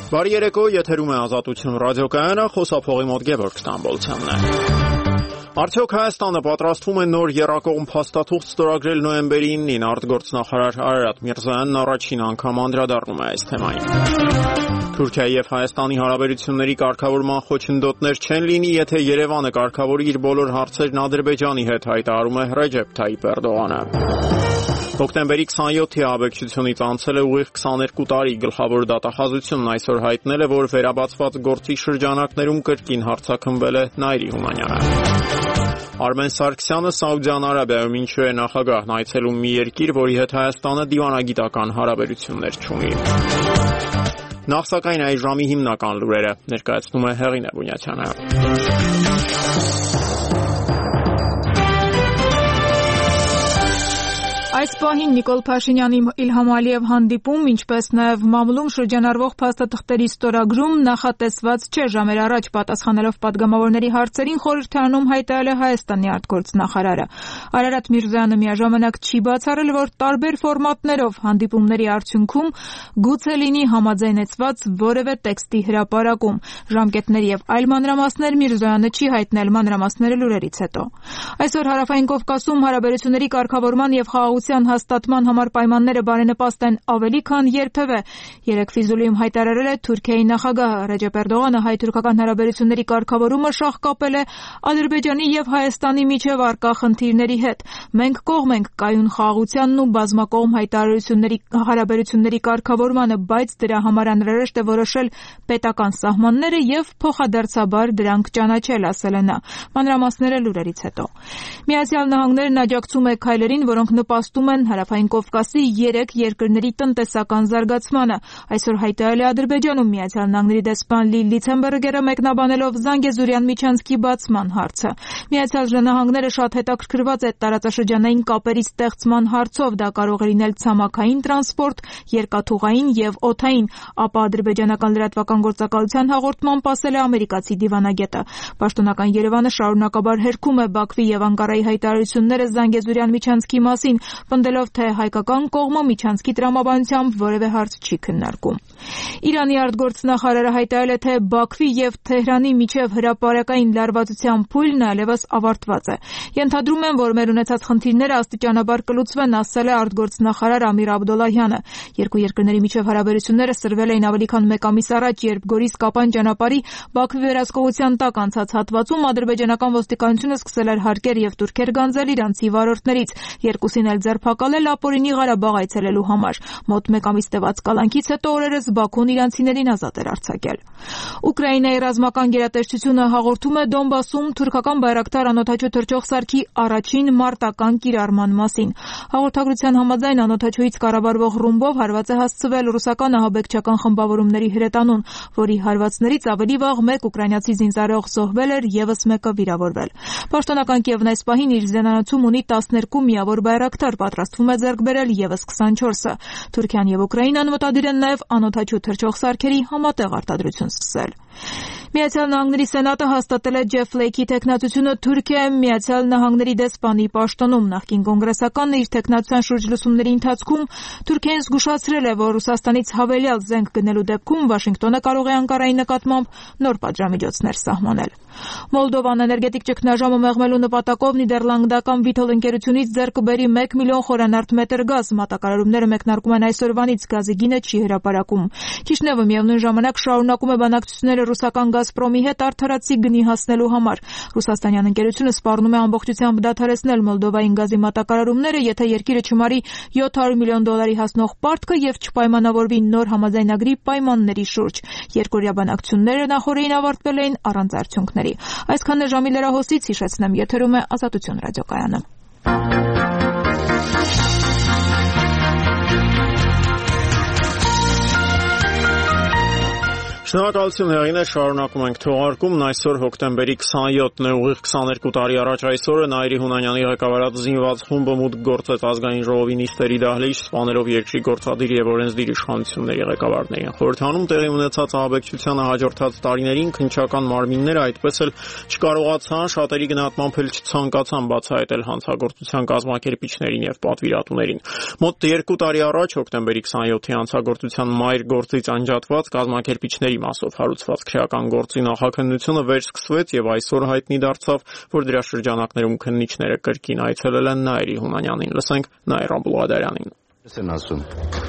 Բարի երեկո, եթերում է Ազատություն ռադիոկայանը, խոսափողի մոտ Գևորգ Ստամբոլցյանն է։ Արդյոք Հայաստանը պատրաստվում է նոր եռակողմ փաստաթուղթ ստորագրել նոյեմբերի 9-ին, արտգործնախարար Արարատ Միրզոյանն առաջին անգամ անդրադառնում է այս թեմային։ Թուրքիայի եւ Հայաստանի հարաբերությունների կարգավորման խոչընդոտներ չեն լինի, եթե Երևանը կարգավորի իր բոլոր հարցերն Ադրբեջանի հետ, հայտարարում է Ռեջեփ Թայիփ Էրդողանը։ Հոկտեմբերի 27-ի աբեկչությունից անցել է ուղիղ 22 տարի, գլխավոր դատախազությունն այսօր հայտնել է, որ վերաբացված գործի շրջանակներում կրկին հարձակվել է Նայիրի Հումանյանը։ Արմեն Սարգսյանը Սաուդյան Արաբիայում ինչու է նախագահն այցելում մի երկիր, որի հետ Հայաստանը դիվանագիտական հարաբերություններ չունի։ Նախ սակայն այս ժամի հիմնական լուրերը ներկայացնում է Հեղինե Բունյացյանը։ Այս պահին Նիկոլ Փաշինյանի Իլհամ Ալիև հանդիպում, ինչպես նաև մամուլում շրջանառվող փաստաթղթերի ստորագրում նախատեսված չէ, ժամեր առաջ պատասխանելով պատգամավորների հարցերին խորհրդարանում հայտարարել է Հայաստանի արտգործնախարարը։ Արարատ Միրզոյանը միաժամանակ չի բացառել, որ տարբեր ֆորմատներով հանդիպումների արդյունքում գուցե լինի համաձայնեցված որևէ տեքստի հրապարակում։ Ժամկետներ եւ այլ մանրամասներ Միրզոյանը չի հայտնել, մանրամասները լուրերից հետո։ Այսօր Հարավային Կովկասում հարաբերությունների կարգավորման եւ խաղաղության հաստատման համար պայմանները բարենպաստ են ավելի քան երբևէ, երեկ Ֆիզուլիում հայտարարել է Թուրքիայի նախագահ Ռեջեփ Էրդողանը, հայ-թուրքական հարաբերությունների կարգավորումը շաղկապել է Ադրբեջանի եւ Հայաստանի միջև առկա խնդիրների հետ։ Մենք կողմ ենք կայուն խաղաղությանն ու բազմակողմ հարաբերությունների կարգավորմանը, բայց դրա համար անհրաժեշտ է որոշել պետական սահմանները եւ փոխադարձաբար դրանք ճանաչել, ասել է նա։ Մանրամասները լուրերից հետո։ Միացյալ Նահանգներն աջակցում է քայլերին, որոնք նպաստում են Հարավային Կովկասի 3 երկրների տնտեսական զարգացմանը։ Այսօր հայտարարել է Ադրբեջանում Միացյալ Նահանգների դեսպան Լի Լիցենբերգերը, մեկնաբանելով Զանգեզուրյան միջանցքի բացման հարցը։ Միացյալ Նահանգները շատ հետաքրքրված է տարածաշրջանային կապերի ստեղծման հարցով, դա կարող է լինել ցամաքային տրանսպորտ, երկաթուղային եւ օդային, ապա ադրբեջանական լրատվական գործակալության հաղորդմամբ ասել է ամերիկացի դիվանագետը։ Պաշտոնական Երևանը շարունակաբար հերքում է Բաքվի եւ Անկարայի հայտարարությունները Զանգեզուրյան միջանցքի մասին, պնդելով, թե հայկական կողմը միջանցքի տրամաբանությամբ որևէ հարց չի քննարկում։ Իրանի արտգործնախարարը հայտարարել է, թե Բաքվի եւ Թեհրանի միջև հրապարակային լարվածության փուլն այլևս ավարտված է։ Ենթադրում են, որ մեր ունեցած խնդիրները աստիճանաբար կլուծվեն, ասել է արտգործնախարար Ամիր Աբդոլլահյանը։ Երկու երկրների միջև հարաբերությունները սրվել էին ավելի քան 1 ամիս առաջ, երբ Գորիս-Կապան ճանապարհի Բաքվի վերահսկողության տակ անցած հատվածում ադրբեջանական ոստիկանությունը սկսել էր հարկեր եւ տուրքեր գանձել իրանցի վարորդներից, երկուսին էլ ձերբակալել ապօրինի Ղարաբաղ այցելելու համար։ Մոտ 1 ամիս տևած կալանքից հետո օրերս Բաքուն իրանցիներին ազատ էր արձակել։ Ուկրաինայի ռազմական գերատեսչությունը հաղորդում է Դոնբասում թուրքական բայրակտար անօդաչու թռչող սարքի առաջին մարտական կիրառման մասին։ Հաղորդագրության համաձայն անօդաչուից կառավարվող ռումբով հարված է հասցվել ռուսական ահաբեկչական խմբավորումների հրետանուն, որի հարվածներից ավելի վաղ 1 ուկրաինացի զինծառայող զոհվել էր, եւս մեկը վիրավորվել։ Պաշտոնական Կիևն այս պահին իր զենանոցում ունի 12 միավոր բայրակտար, պատրաստվում է ձեռք բերել եւս 24-ը։ Թուրքիան եւ Ուկրաինան մտադիր են նաեւ անօդաչու թռչող սարքերի համատեղ արտադրություն սկսել։ Միացյալ Նահանգների Սենատը հաստատել է Ջեֆ Ֆլեյքի թեկնածությունը Թուրքիայում Միացյալ Նահանգների դեսպանի պաշտոնում։ Նախկին կոնգրեսականն իր թեկնածության շուրջ լսումների ընթացքում Թուրքիան զգուշացրել է, որ Ռուսաստանից հավելյալ զենք գնելու դեպքում Վաշինգտոնը կարող է Անկարայի նկատմամբ նոր պատժամիջոցներ սահմանել։ Մոլդովան էներգետիկ ճգնաժամը մեղմելու նպատակով նիդերլանդական Vitol ընկերությունից ձեռք կբերի 1 միլիոն խորանարդ մետր գազ։ Մատակարարումները մեկնարկում են այսօրվանից, գազի գինը չի հրապարակում։ Քիշնևը միևնույն ժամանակ շարունակում է բանակցությունները ռուսական Գազպրոմի հետ արդարացի գնի հասնելու համար։ Ռուսաստանյան ընկերությունը սպառնում է ամբողջությամբ դադարեցնել Մոլդովային գազի մատակարարումները, եթե երկիրը չմարի $700 միլիոն հասնող պարտքը եւ չպայմանավորվի նոր համաձայնագրի պայմանների շուրջ։ Երկօրյա բանակցությունները նախորդին ավարտվել էին առանց արդյունքների։ Այսքանն է ժամի լրահոսից, հիշեցնեմ, եթերում է Ազատություն ռադիոկայանը։ Շնորհակալություն հեղինե, շարունակում ենք թողարկումն այսօր հոկտեմբերի 27-ն է, ուղիղ 22 տարի առաջ այսօրը Նաիրի Հունանյանի ղեկավարած զինված խումբը մուտք գործեց ազգային ժողովի նիստերի դահլիճ, սպանելով երկրի գործադիր եւ օրենսդիր իշխանությունների ղեկավարներին։ Խորհրդանում տեղի ունեցած ահաբեկչությանը հաջորդած տարիներին քննչական մարմինները այդպես էլ չկարողացան, շատերի գնահատմամբ էլ չցանկացան բացահայտել հանցագործության կազմակերպիչներին եւ պատվիրատուներին։ Մոտ 2 տարի առաջ հոկտեմբերի 27-ի հանցագործության մայր գործից անջատված կազմակերպիչների մասով հարուցված քրեական գործի նախաքննությունը վերսկսվեց եւ այսօր հայտնի դարձավ, որ դրա շրջանակներում քննիչները կրկին այցելել են Նաիրի Հունանյանին։ Լսենք Նաիր Ամբուլադարյանին։ Ասեն ասում։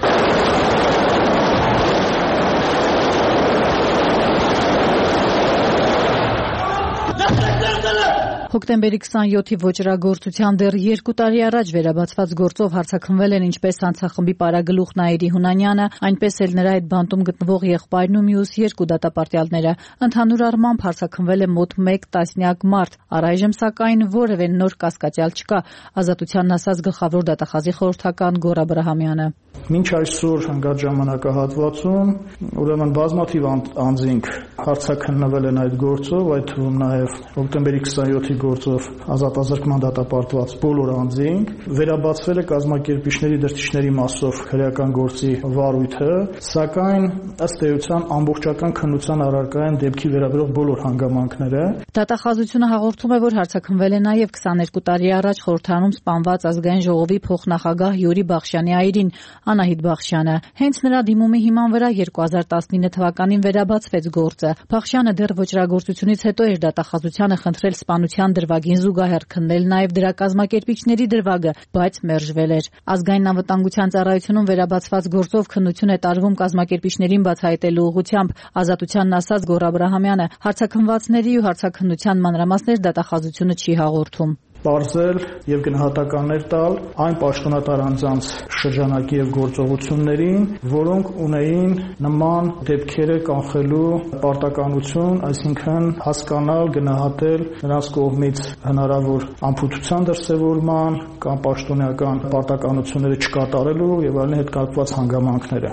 Հոկտեմբերի 27-ի ոճրագործության դեռ 2 տարի առաջ վերաբացված գործով հարցաքննվել են ինչպես հանցախմբի պարագլուխ Նաիրի Հունանյանը, այնպես էլ նրա այդ բանտում գտնվող եղբայրն ու մյուս 2 դատապարտյալները։ Ընդհանուր առմամբ հարցաքննվել է մոտ 1 տասնյակ մարդ։ Առայժմ սակայն որևէ նոր կասկածյալ չկա, ազատությանն ասաց գլխավոր դատախազի խորհրդական Գոռ Աբրահամյանը։ Մինչ այսօր հնգած ժամանակահատվածում ուրեմն բազմաթիվ անձինք հարցաքննվել են այդ գործով, այդ թվում նաև հոկտեմբերի 27-ի գործով ազատազրկման դատապարտված բոլոր անձինք, վերաբացվել է կազմակերպիչների դրդիչների մասով քրեական գործի վարույթը, սակայն ըստ էության ամբողջական քննության առարկա են դեպքի վերաբերող բոլոր հանգամանքները։ Դատախազությունը հաղորդում է, որ հարցաքննվել է նաև 22 տարի առաջ խորհրդանում սպանված ազգային ժողովի փոխնախագահ Յուրի Բախշյանի այրին Անահիտ Բախշյանը։ Հենց նրա դիմումի հիման վրա 2019 թվականին վերաբացվեց գործը։ Բախշյանը դեռ ոճրագործությունից հետո էր դատախազությանը խնդրել սպանության դրվագին զուգահեռ քննել նաև դրա կազմակերպիչների դրվագը, բայց մերժվել էր։ Ազգային անվտանգության ծառայությունում վերաբացված գործով քննություն է տարվում կազմակերպիչներին բացահայտելու ուղղությամբ, ազատությանն ասաց Գոռ Աբրահամյանը։ Հարցաքննվածների ու հարցաքննության մանրամասներ դատախազությունը չի հաղորդում։ Պարզել եւ գնահատականներ տալ այն պաշտոնատար անձանց շրջանակի եւ գործողություններին, որոնք ունեին նման դեպքերը կանխելու պարտականություն, այսինքն հասկանալ, գնահատել նրանց կողմից հնարավոր անփութության դրսևորման կամ պաշտոնական պարտականությունները չկատարելու եւ այլն հետ կապված հանգամանքները։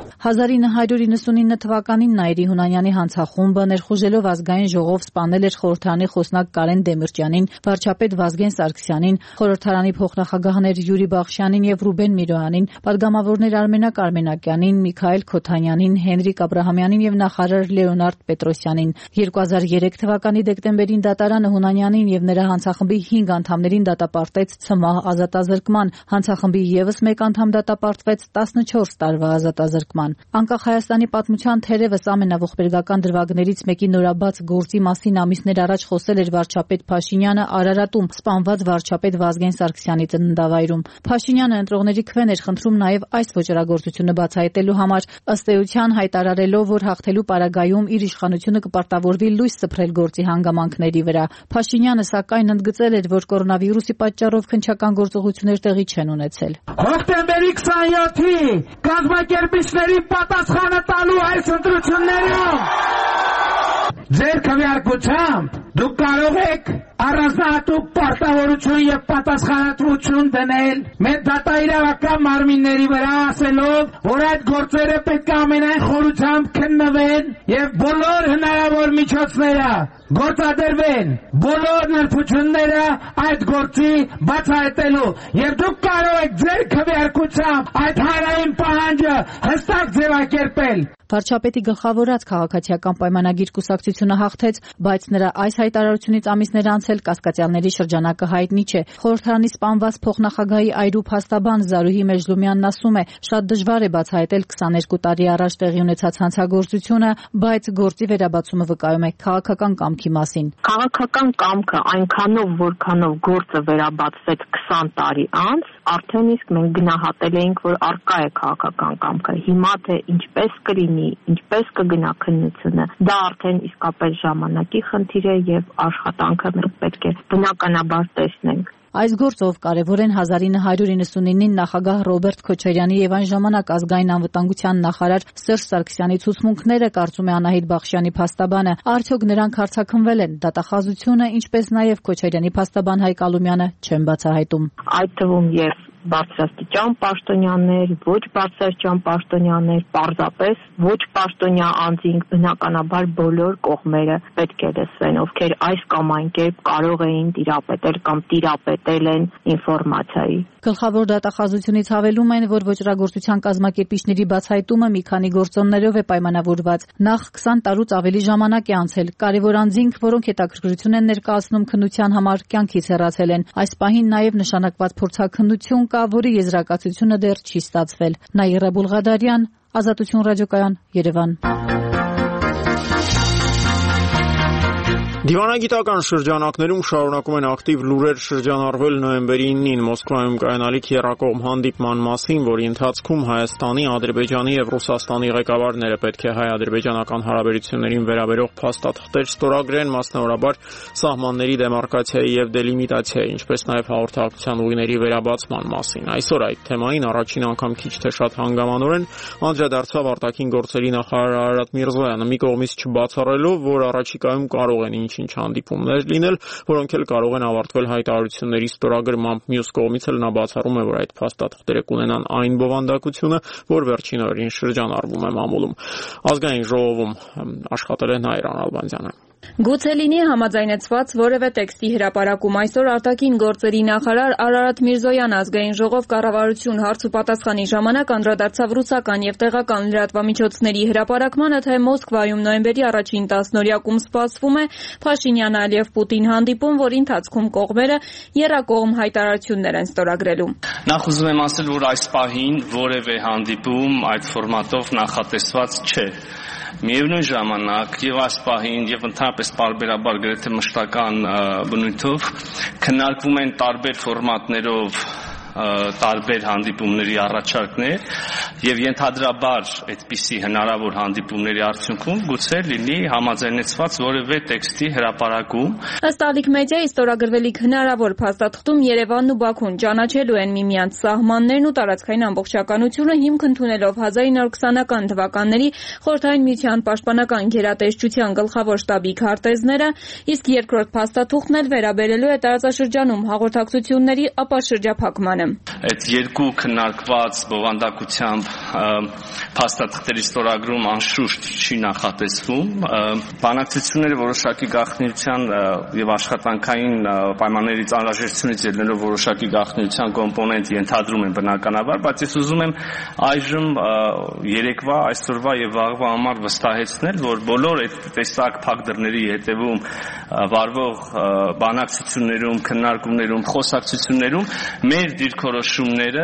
1999 թվականին Նաիրի Հունանյանի հանցախումբը ներխուժելով ազգային ժողով սպանել էր խորհրդարանի խոսնակ Կարեն Դեմիրճյանին, վարչապետ Վազգեն Սարգսյանին, խորհրդարանի փոխնախագահներ Յուրի Բախշյանին եւ Ռուբեն Միրոյանին, պատգամավորներ Արմենակ Արմենակյանին, Միքայել Քոթանյանին, Հենրիկ Աբրահամյանին եւ նախարար Լեոնարդ Պետրոսյանին։ 2003 թվականի դեկտեմբերին դատարանը Հունանյանին եւ նրա հանցախմբի 5 անդամներին դատապարտեց ցմահ ազատազրկման։ Հանցախմբի եւս 1 անդամ դատապարտվեց 14 տարվա ազատազրկման։ Անկախ Հայաստանի պատմության թերևս ամենաողբերգական դրվագներից մեկի նորաբաց գործի մասին ամիսներ առաջ խոսել էր վարչապետ Փաշինյանը Արարատում սպանված վարչապետ Վազգեն Սարգսյանի ծննդավայրում։ Փաշինյանը ընտրողների քվեն էր խնդրում նաև այս ոճրագործությունը բացահայտելու համար, ըստ էության հայտարարելով, որ հաղթելու պարագայում իր իշխանությունը կպարտավորվի լույս սփռել գործի հանգամանքների վրա։ Փաշինյանը սակայն ընդգծել էր, որ կորոնավիրուսի պատճառով քննչական գործողություններ տեղի չեն ունեցել։ Հոկտեմբերի 27-ի կազմակերպիչների պատասխանը տալու այս ընտրություններում ձեր քվեարկությամբ դուք կարող եք առանձնահատուկ պարտավորություն եւ պատասխանատվություն դնել մեր դատաիրավական մարմինների վրա, ասելով, որ այդ գործերը պետք է ամենայն խորությամբ քննվեն եւ բոլոր հնարավոր միջոցները գործադրվեն, բոլոր նրբությունները այդ գործի բացահայտելու եւ դուք կարող եք ձեր քվեարկությամբ այդ հանրային պահանջը հստակ ձևակերպել։ Վարչապետի գլխավորած քաղաքացիական պայմանագիր կուսակցությունը հաղթեց, բայց նրա այս հայտարարությունից ամիսներ անցել կասկածյալների շրջանակը հայտնի չէ։ Խորհրդարանի սպանված փոխնախագահի այրու փաստաբան Զարուհի Մեժլումյանն ասում է, շատ դժվար է բացահայտել 22 տարի առաջ տեղի ունեցած հանցագործությունը, բայց գործի վերաբացումը վկայում է քաղաքական կամքի մասին։ Քաղաքական կամքը այնքանով, որքանով գործը վերաբացվեց 20 տարի անց, արդեն իսկ մենք գնահատել էինք, որ առկա է քաղաքական կամքը։ Հիմա թե ինչպես կլինի, ինչպես կգնա քննությունը, դա արդեն իսկապես ժամանակի խնդիր է եւ աշխատանքը մենք պետք է բնականաբար տեսնենք։ Այս գործով կարևոր են 1999-ին նախագահ Ռոբերտ Քոչարյանի եւ այն ժամանակ ազգային անվտանգության նախարար Սերժ Սարգսյանի ցուցմունքները, կարծում է Անահիտ Բախշյանի փաստաբանը։ Արդյոք նրանք հարցաքննվել են։ Դատախազությունը, ինչպես նաեւ Քոչարյանի փաստաբան Հայկ Ալումյանը չեն բացահայտում։ Այդ թվում եւ բարձրաստիճան պաշտոնյաներ, ոչ բարձրաստիճան պաշտոնյաներ, պարզապես ոչ պաշտոնյա անձինք, բնականաբար բոլոր կողմերը պետք է լսվեն, ովքեր այս կամ այն կերպ կարող էին տիրապետել կամ տիրապետել են ինֆորմացիայի։ Գլխավոր դատախազությունից հավելում են, որ ոճրագործության կազմակերպիչների բացահայտումը մի քանի գործոններով է պայմանավորված։ Նախ 20 տարուց ավելի ժամանակ է անցել։ Կարևոր անձինք, որոնք հետաքրքրություն են ներկայացնում քննության համար, կյանքից հեռացել են։ Այս պահին նաև նշանակված փորձաքննություն կա, որի եզրակացությունը դեռ չի ստացվել։ Նաիրա Բուլղադարյան, Ազատություն ռադիոկայան, Երևան։ Դիվանագիտական շրջանակներում շարունակում են ակտիվ լուրեր շրջանառվել նոյեմբերի 9-ին Մոսկվայում կայանալիք եռակողմ հանդիպման մասին, որի ընթացքում Հայաստանի, Ադրբեջանի եւ Ռուսաստանի ղեկավարները պետք է հայ-ադրբեջանական հարաբերություններին վերաբերող փաստաթղթեր ստորագրեն, մասնավորաբար սահմանների դեմարկացիայի եւ դելիմիտացիայի, ինչպես նաեւ հաղորդակցության ուղիների վերաբացման մասին։ Այսօր այդ թեմային առաջին անգամ քիչ թե շատ հանգամանորեն անդրադարձավ արտաքին գործերի նախարար Արարատ Միրզոյանը, մի կողմից չբացառելով, որ առաջիկայում կարող են ինչ հանդիպումներ լինել, որոնք էլ կարող են ավարտվել հայտարարությունների ստորագրմամբ, մյուս կողմից էլ նա բացառում է, որ այդ փաստաթղթերը կունենան այն բովանդակությունը, որ վերջին օրերին շրջանառվում է մամուլում։ Ազգային ժողովում աշխատել է Նաիրան Ալբանդյանը։ Գուցե լինի համաձայնեցված որևէ տեքստի հրապարակում։ Այսօր արտաքին գործերի նախարար Արարատ Միրզոյանը ազգային ժողով կառավարություն հարց ու պատասխանի ժամանակ անդրադարձավ ռուսական եւ տեղական լրատվամիջոցների հրապարակմանը, թե Մոսկվայում նոյեմբերի առաջին 10-նորյակում սպասվում է Փաշինյան-Ալիև-Պուտին հանդիպում, որի ընթացքում կողմերը եռակողմ հայտարարություններ են ստորագրելու։ Նախ ուզում եմ ասել, որ այս պահին որևէ հանդիպում այդ ֆորմատով նախատեսված չէ։ Միևնույն ժամանակ եւ այս պահին եւ ընդհանրապես պարբերաբար գրեթե մշտական բնույթով քննարկվում են տարբեր ֆորմատներով տարբեր հանդիպումների առաջարկներ եւ ենթադրաբար այդպիսի հնարավոր հանդիպումների արդյունքում գուցե լինի համաձայնեցված որևէ տեքստի հրապարակում։ Ըստ Ալիք մեդիայի ստորագրվելիք հնարավոր փաստաթղթում Երևանն ու Բաքուն ճանաչելու են միմյանց սահմաններն ու տարածքային ամբողջականությունը, հիմք ընդունելով 1920-ական թվականների Խորհրդային Միության պաշտպանական գերատեսչության գլխավոր շտաբի քարտեզները, իսկ երկրորդ փաստաթուղթն էլ վերաբերելու է տարածաշրջանում հաղորդակցությունների ապաշրջափակմանը։ Այդ երկու քննարկված բովանդակությամբ փաստաթղթերի ստորագրում անշուշտ չի նախատեսվում։ Բանակցությունները որոշակի գաղտնիության եւ աշխատանքային պայմաններից անհրաժեշտությունից ելնելով որոշակի գաղտնիության կոմպոնենտ ենթադրում են բնականաբար, բայց ես ուզում եմ այժմ երեկվա, այսօրվա եւ վաղվա համար վստահեցնել, որ բոլոր այդ տեսակ փակ դռների հետևում վարվող բանակցություններում, քննարկումներում, խոսակցություններում մեր դիրքորոշումները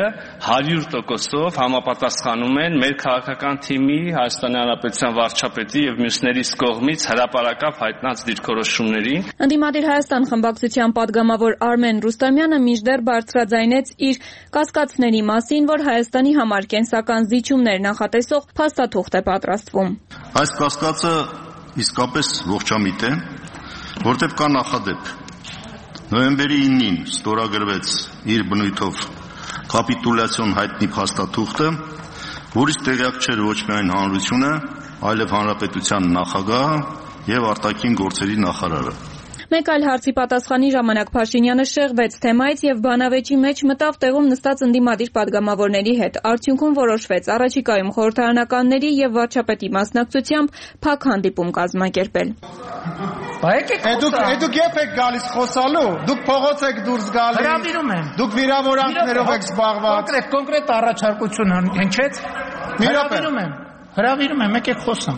100%-ով համապատասխանում են մեր քաղաքական թիմի, Հայաստանի Հանրապետության վարչապետի եւ մյուսների կողմից հրապարակավ հայտնած դիրքորոշումներին։ Ընդդիմադիր Հայաստան խմբակցության падգամավոր Արմեն Ռուստամյանը մինչդեռ բարձրաձայնեց իր կասկածների մասին, որ Հայաստանի համար կենսական զիջումներ նախատեսող փաստաթուղթ է պատրաստվում։ Այս կասկածը իսկապես ողջամիտ է, որտեղ կա նախադեպ։ Նոյեմբերի 9-ին ստորագրվեց իր բնույթով կապիտուլյացիոն հայտնի փաստաթուղթը, որից տեղյակ չէր ոչ միայն հանրությունը, այլև հանրապետության նախագահը եւ արտաքին գործերի նախարարը։ Մեկ այլ հարցի պատասխանի ժամանակ Փաշինյանը շեղվեց թեմայից եւ բանավեճի մեջ մտավ տեղում նստած ընդդիմադիր падգամավորների հետ։ Արդյունքում որոշվեց առաջիկայում խորհրդարանականների եւ վարչապետի մասնակցությամբ փակ հանդիպում կազմակերպել։ Դուք եք գալիս խոսալու, դուք փողոց եք դուրս գալիս։ Հրավիրում եմ։ Դուք վիրավորանքներով եք զբաղված։ Կոնկրետ առաջարկություն հնչեց։ Հրավիրում եմ, եկեք խոսամ։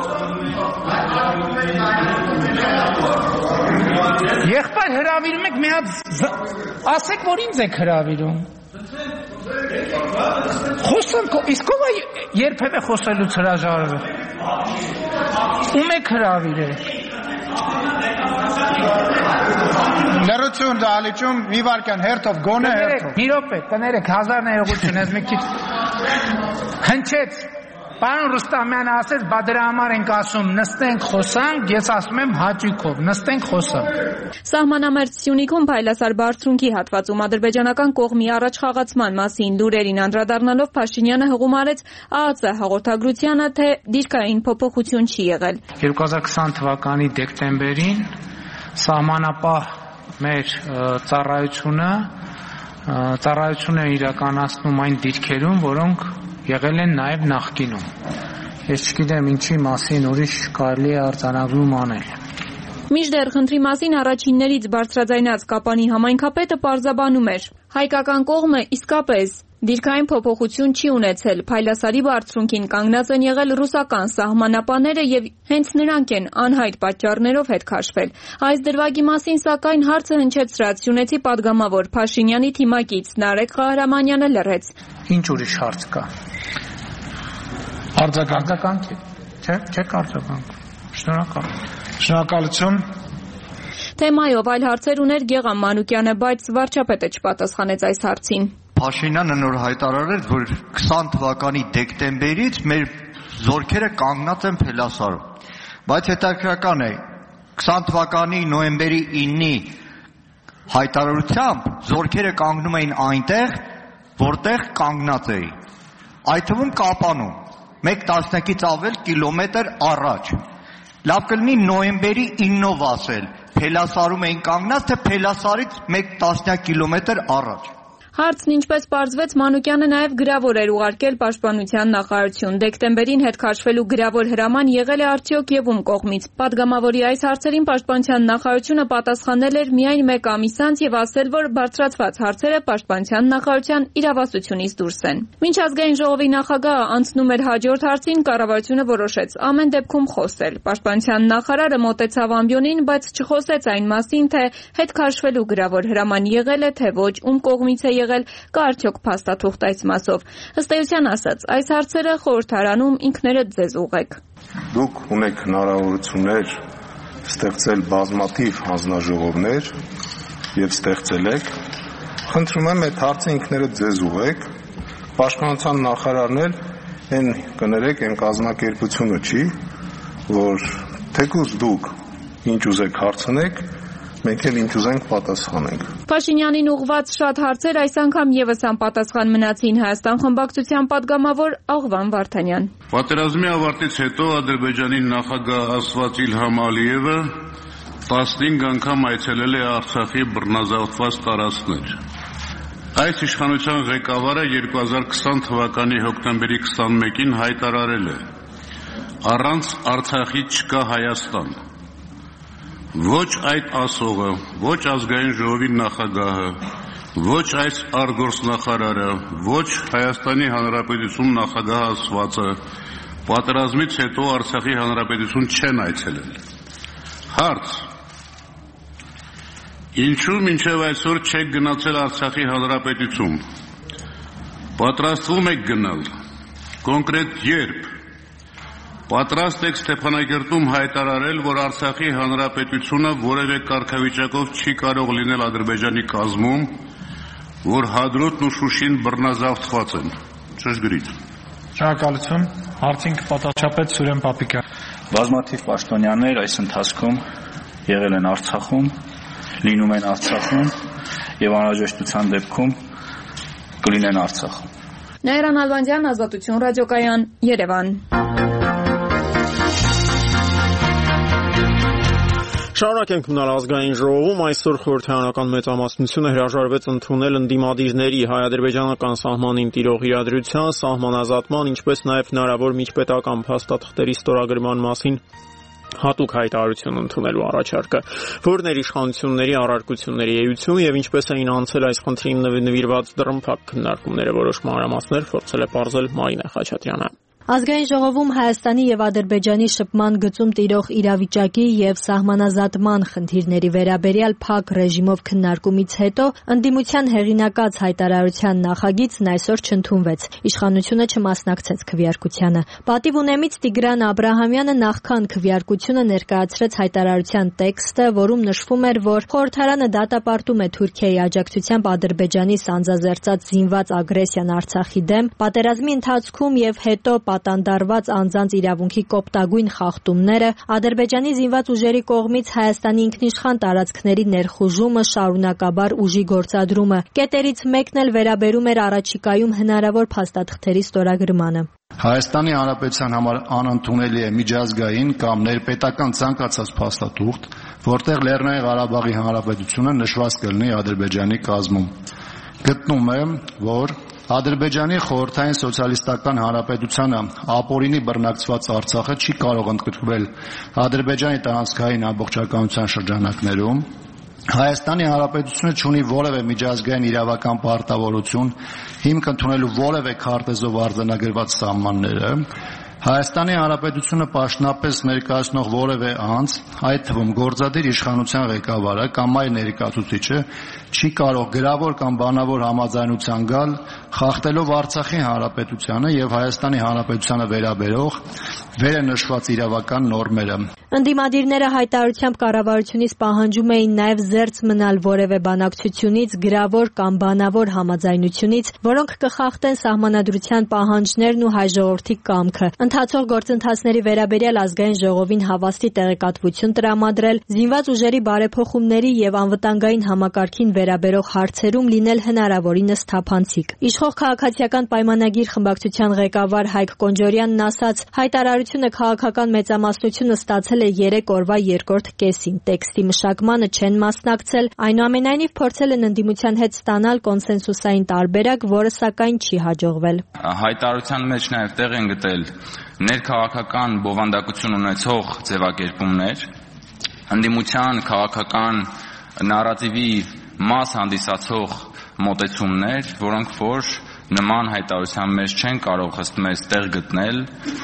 Եղբայր հրավիրում եք մի հատ ասեք, որ ինձ եք հրավիրում։ Խոսանք, իսկ ով է երբևէ խոսելուց հրաժարվել։ Ում եք հրավիրել։ Լրություն դալիճում մի վարքան հերթով գոնե հերթով։ Մի րոպե, կներեք, 1000 ներողություն, ես մի քիչ հնչեց։ Պարոն Ռուստամյանը ասեց, բա դրա համար ենք ասում, նստենք խոսանք, ես ասում եմ հաճույքով, նստենք խոսանք։ Սահմանամերձ Սյունիքում Փայլասար բարձունքի հատվածում ադրբեջանական կողմի առաջխաղացման մասին լուրերին անդրադառնալով Փաշինյանը հղում արեց ԱԱԾ հաղորդագրությանը, թե դիրքային փոփոխություն չի եղել։ 2020 թվականի դեկտեմբերին սահմանապահ մեր ծառայությունը ծառայություն է իրականացնում այն դիրքերում, որոնք եղել են նաև նախկինում։ Ես չգիտեմ ինչի մասին ուրիշ կարելի է արձանագրում անել։ Մինչդեռ խնդրի մասին առաջիններից բարձրաձայնած Կապանի համայնքապետը պարզաբանում էր. հայկական կողմը իսկապես դիրքային փոփոխություն չի ունեցել, Փայլասարի բարձրունքին կանգնած են եղել ռուսական սահմանապանները եւ հենց նրանք են անհայտ պատճառներով հետ քաշվել։ Այս դրվագի մասին սակայն հարցը հնչեցրած Սյունեցի падգամավոր Փաշինյանի թիմակից Նարեկ Ղահրամանյանը լռեց։ Ինչ ուրիշ հարց կա։ Արձագանք է։ Չէ, արձագանք։ Շնորհակալություն։ Թեմայով այլ հարցեր ուներ Գեգամ Մանուկյանը, բայց վարչապետը չպատասխանեց այս հարցին։ Փաշինյանը նոր հայտարարել, որ 20 թվականի դեկտեմբերից մեր զորքերը կանգնած են Փելասարում։ Բայց հետաքրքրական է, 20 թվականի նոյեմբերի 9-ի հայտարարությամբ զորքերը կանգնում էին այնտեղ, որտեղ կանգնած էին։ Այդ թվում Կապանում, 1/10-ից ավել կիլոմետր առաջ։ Լավ կլինի նոյեմբերի 9-ով ասել, Փելասարում էին կանգնած, թե Փելասարից 1/10 կիլոմետր առաջ։ Հարցն ինչպես պարզվեց, Մանուկյանը նաև գրավոր էր ուղարկել Պաշտպանության նախարարություն։ Դեկտեմբերին հետ քաշվելու գրավոր հրաման եղել է արդյոք եւ ում կողմից։ Պատգամավորի այս հարցերին Պաշտպանության նախարարությունը պատասխանել էր միայն 1 ամիս անց եւ ասել, որ բարձրացված հարցերը Պաշտպանության նախարարության իրավասությունից դուրս են։ Մինչ ազգային ժողովի նախագահը անցնում էր հաջորդ հարցին, կառավարությունը որոշեց ամեն դեպքում խոսել։ Պաշտպանության նախարարը մոտեցավ ամբիոնին, բայց չխոսեց այն մասին, թե հետ քաշվելու գրավոր հրաման եղել է, թե ոչ, ում կողմից է եղել, կա արդյոք փաստաթուղթ այս մասով։ Ըստ էության ասած, այս հարցերը խորհրդարանում ինքներդ ձեզ ուղեք։ Դուք ունեք հնարավորություններ ստեղծել բազմաթիվ հանձնաժողովներ եւ ստեղծել եք։ Խնդրում եմ այդ հարցը ինքներդ ձեզ ուղեք։ Պաշտպանության նախարարն էլ այն կներեք, այն կազմակերպությունը չի, որ թեկուզ դուք ինչ ուզեք հարցնեք, մենք էլ ինչ ուզենք պատասխանենք։ Փաշինյանին ուղղված շատ հարցեր այս անգամ եւս անպատասխան մնացին Հայաստան խմբակցության падգամավոր Աղվան Վարդանյան։ Պատերազմի ավարտից հետո Ադրբեջանի նախագահ ասված Իլհամ Ալիևը 15 անգամ այցելել է Արցախի բռնազավթված տարածքներ։ Այս իշխանության ղեկավարը 2020 թվականի հոկտեմբերի 21-ին հայտարարել է. առանց Արցախի չկա Հայաստան։ Ոչ այդ ասողը, ոչ ազգային ժողովի նախագահը, ոչ այս արտգործնախարարը, ոչ Հայաստանի Հանրապետություն նախագահը ասվածը պատերազմից հետո Արցախի Հանրապետություն չեն այցելել։ Հարց. ինչու մինչև այսօր չեք գնացել Արցախի Հանրապետություն։ Պատրաստվում եք գնալ։ Կոնկրետ երբ։ Պատրաստ եք Ստեփանագերտում հայտարարել, որ Արցախի Հանրապետությունը որևէ կարգավիճակով չի կարող լինել Ադրբեջանի կազմում, որ Հադրութն ու Շուշին բռնազավթված են։ Ճշգրիտ։ Շնորհակալություն։ Հարցին կպատասխանապետ Սուրեն Պապիկյան։ Բազմաթիվ պաշտոնյաներ այս ընթացքում եղել են Արցախում, լինում են Արցախում եւ անհրաժեշտության դեպքում կլինեն Արցախում։ Նաիրան Ալվանդյան, Ազատություն ռադիոկայան, Երևան։ Շարունակենք մնալ ազգային ժողովում, այսօր խորհրդարանական մեծամասնությունը հրաժարվեց ընդունել ընդդիմադիրների հայ-ադրբեջանական սահմանին տիրող իրադրության, սահմանազատման, ինչպես նաև հնարավոր միջպետական փաստաթղթերի ստորագրման մասին հատուկ հայտարարություն ընդունելու առաջարկը, որն էր իշխանությունների առարկությունների էություն եւ ինչպես էին անցել այս խնդրին նվիրված դռնփակ քննարկումները, որոշ մանրամասներ փորձել է պարզել Մարինե Խաչատրյանը։ Ազգային ժողովում Հայաստանի եւ Ադրբեջանի շփման գծում տիրող իրավիճակի եւ սահմանազատման խնդիրների վերաբերյալ փակ ռեժիմով քննարկումից հետո ընդդիմության հեղինակած հայտարարության նախագիծն այսօր չընդունվեց։ Իշխանությունը չմասնակցեց քվեարկությանը։ Պատիվ ունեմից Տիգրան Աբրահամյանը նախքան քվեարկությունը ներկայացրեց հայտարարության տեքստը, որում նշվում էր, որ խորհրդարանը դատապարտում է Թուրքիայի աջակցությամբ Ադրբեջանի սանձազերծած զինված ագրեսիան Արցախի դեմ, պատերազմի ընթացքում եւ հետո պատանդարված անձանց իրավունքի կոպտագույն խախտումները, Ադրբեջանի զինված ուժերի կողմից Հայաստանի ինքնիշխան տարածքների ներխուժումը, շարունակաբար ուժի գործադրումը։ Կետերից մեկն էլ վերաբերում էր առաջիկայում հնարավոր փաստաթղթերի ստորագրմանը։ Հայաստանի Հանրապետության համար անընդունելի է միջազգային կամ ներպետական ցանկացած փաստաթուղթ, որտեղ Լեռնային Ղարաբաղի Հանրապետությունը նշված կլինի Ադրբեջանի կազմում։ գտնում է, որ Ադրբեջանի խորհրդային սոցիալիստական հանրապետությանը ապօրինի բռնակցված Արցախը չի կարող ընդգրկվել Ադրբեջանի տարածքային ամբողջականության շրջանակներում, Հայաստանի Հանրապետությունը չունի որևէ միջազգային իրավական պարտավորություն հիմք ընդունելու որևէ քարտեզով արձանագրված սահմանները, Հայաստանի Հանրապետությունը պաշտոնապես ներկայացնող որևէ անձ, այդ թվում գործադիր իշխանության ղեկավարը կամ այլ ներկայացուցիչը չի կարող գրավոր կամ բանավոր համաձայնության գալ, խախտելով Արցախի Հանրապետությանը եւ Հայաստանի Հանրապետությանը վերաբերող վերը նշված իրավական նորմերը։ Ընդդիմադիրները հայտարարությամբ կառավարությունից պահանջում էին նաև զերծ մնալ որևէ բանակցությունից, գրավոր կամ բանավոր համաձայնությունից, որոնք կխախտեն սահմանադրության պահանջներն ու հայ ժողովրդի կամքը։ Ընթացող գործընթացների վերաբերյալ ազգային ժողովին հավաստի տեղեկատվություն տրամադրել, զինված ուժերի բարեփոխումների եւ անվտանգային համակարգին վերաբերող հարցերում լինել հնարավորինս թափանցիկ։ Իշխող քաղաքացիական պայմանագիր խմբակցության ղեկավար Հայկ Կոնջորյանն ասաց, հայտարարությունը քաղաքական մեծամասնությունը ստացել 3 օրվա երկրորդ կեսին, տեքստի մշակմանը չեն մասնակցել, այնուամենայնիվ փորձել են ընդդիմության հետ ստանալ կոնսենսուսային տարբերակ, որը սակայն չի հաջողվել։ Հայտարարության մեջ նաև տեղ են գտել ներքաղաքական բովանդակություն ունեցող ձևակերպումներ, ընդդիմության քաղաքական նարատիվի մաս հանդիսացող մոտեցումներ, որոնք որ նման հայտարարության մեջ չեն կարող ըստ մեզ տեղ գտնել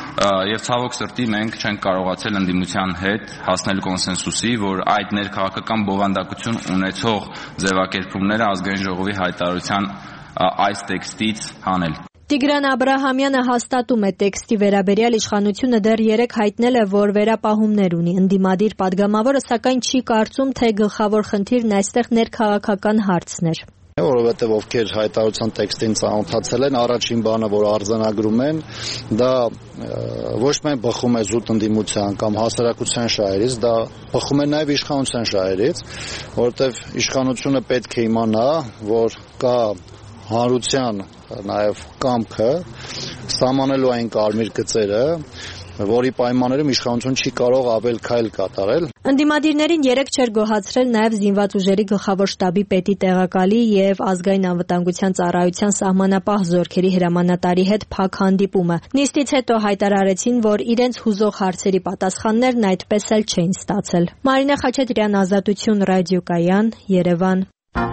եւ ցավոք սրտի մենք չենք կարողացել ընդդիմության հետ հասնել կոնսենսուսի, որ այդ ներքաղաքական բովանդակություն ունեցող ձևակերպումները ազգային ժողովի հայտարարության այս տեքստից հանել։ Տիգրան Աբրահամյանը հաստատում է տեքստի վերաբերյալ իշխանությունը դեռ 3 հայտնել է, որ վերապահումներ ունի։ Ընդդիմադիր падգամավորը սակայն չի կարծում, թե գլխավոր խնդիրն այստեղ ներքաղաքական հարցն էր։ Որովհետև ովքեր հայտարարության տեքստին ծանոթացել են, առաջին բանը, որ արձանագրում են, դա ոչ միայն բխում է զուտ ընդդիմության կամ հասարակության շահերից, դա բխում է նաև իշխանության շահերից, որովհետև իշխանությունը պետք է իմանա, որ կա հանրության նաև կամքը սահմանելու այն կարմիր գծերը, որի պայմաններում իշխանություն չի կարող ավել քայլ կատարել։ Ընդդիմադիրներին 3 չէր գոհացրել նաև զինված ուժերի գլխավոր շտաբի պետի տեղակալի եւ ազգային անվտանգության ծառայության սահմանապահ զորքերի հրամանատարի հետ փակ հանդիպումը։ Նիստից հետո հայտարարեցին, որ իրենց հուզող հարցերի պատասխաններն այդպես էլ չէին ստացել։ Մարինե Խաչատրյան, Ազատություն, Ռադիոկայան, Երևան։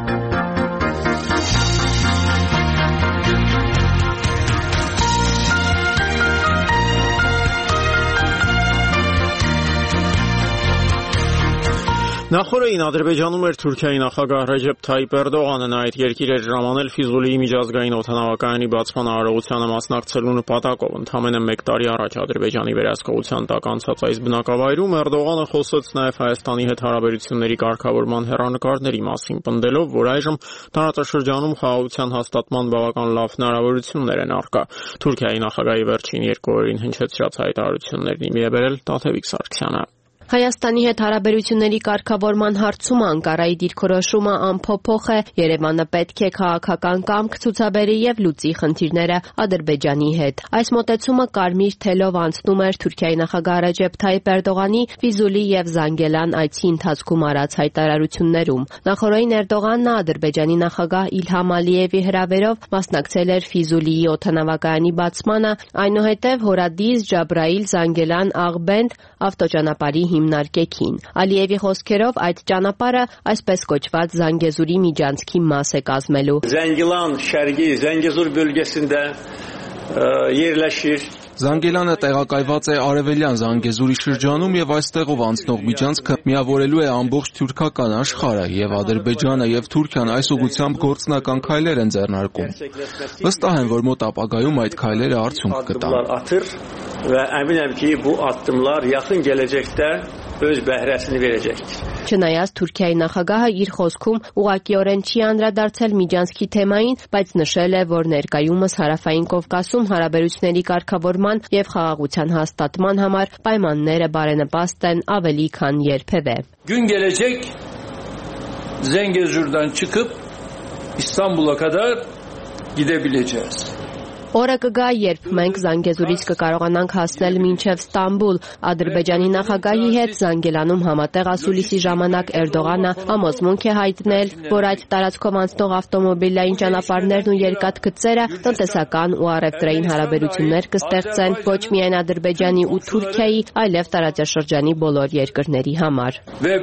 Նախորդին Ադրբեջանում էր Թուրքիայի նախագահ Ռեջեփ Թայիպ Էրդողանը, նա այդ երկիր էր ժամանել Ֆիզուլիի միջազգային օդանավակայանի բացման արարողությանը մասնակցելու նպատակով։ Ընդամենը 1 տարի առաջ Ադրբեջանի վերահսկողության տակ անցած այս բնակավայրում Էրդողանը խոսեց նաև Հայաստանի հետ հարաբերությունների կարգավորման հեռանկարների մասին, պնդելով, որ այժմ տարածաշրջանում խաղաղության հաստատման բավական լավ հնարավորություններ են առկա։ Թուրքիայի նախագահի վերջին 2 օրին հնչեցրած հայտարարություններն իմի է բերել Տաթևիկ Սարգսյանը։ Հայաստանի հետ հարաբերությունների կարգավորման հարցում Անկարայի դիրքորոշումը անփոփոխ է, Երևանը պետք է քաղաքական կամք ցուցաբերի եւ լուծի խնդիրները Ադրբեջանի հետ։ Այս մոտեցումը կարմիր թելով անցնում էր Թուրքիայի նախագահ Ռեջեփ Թայիպ Էրդողանի Ֆիզուլի եւ Զանգելան այցի ընթացքում արած հայտարարություններում։ Նախորդին Էրդողանն Ադրբեջանի նախագահ Իլհամ Ալիևի հրավերով մասնակցել էր Ֆիզուլիի օդանավակայանի բացմանը, այնուհետև Հորադիս, Ջաբրայիլ, Զանգելան, Աղբենդ ավտոճանապարհի հիմնարկեքին։ Ալիևի խոսքերով այդ ճանապարհը այսպես կոչված Զանգեզուրի միջանցքի մաս է կազմելու։ Զանգելան շարքի Զանգեզուր բölgesində yerləşir։ Զանգելանը տեղակայված է արևելյան Զանգեզուրի շրջանում եւ այստեղով անցնող միջանցքը միավորելու է ամբողջ թուրքական աշխարհը եւ Ադրբեջանը եւ Թուրքիան այս ուղղությամբ գործնական քայլեր են ձեռնարկում։ Վստահ եմ, որ մոտ ապագայում այդ քայլերը արդյունք կտան։ Və əminəm ki, bu addımlar yaxın gələcəkdə öz bəhrəsini verəcəkdir։ Չնայած Թուրքիայի նախագահը իր խոսքում ուղղակիորեն չի անդրադարձել միջանցքի թեմային, բայց նշել է, որ ներկայումս Հարավային Կովկասում հարաբերությունների կարգավորման եւ խաղաղության հաստատման համար պայմանները բարենպաստ են ավելի քան երբևէ։ Gün gelecek Zengezur'dan çıkıp İstanbul'a kadar gidebileceğiz. Օրը կգա, երբ մենք Զանգեզուրից կկարողանանք հասնել մինչև Ստամբուլ։ Ադրբեջանի նախագահի հետ Զանգելանում համատեղ ասուլիսի ժամանակ Էրդողանը համոզմունք է հայտնել, որ այդ տարածքով անցնող ավտոմոբիլային ճանապարհներն ու երկաթգծերը տնտեսական ու առևտրային հարաբերություններ կստեղծեն ոչ միայն Ադրբեջանի ու Թուրքիայի, այլև տարածաշրջանի բոլոր երկրների համար։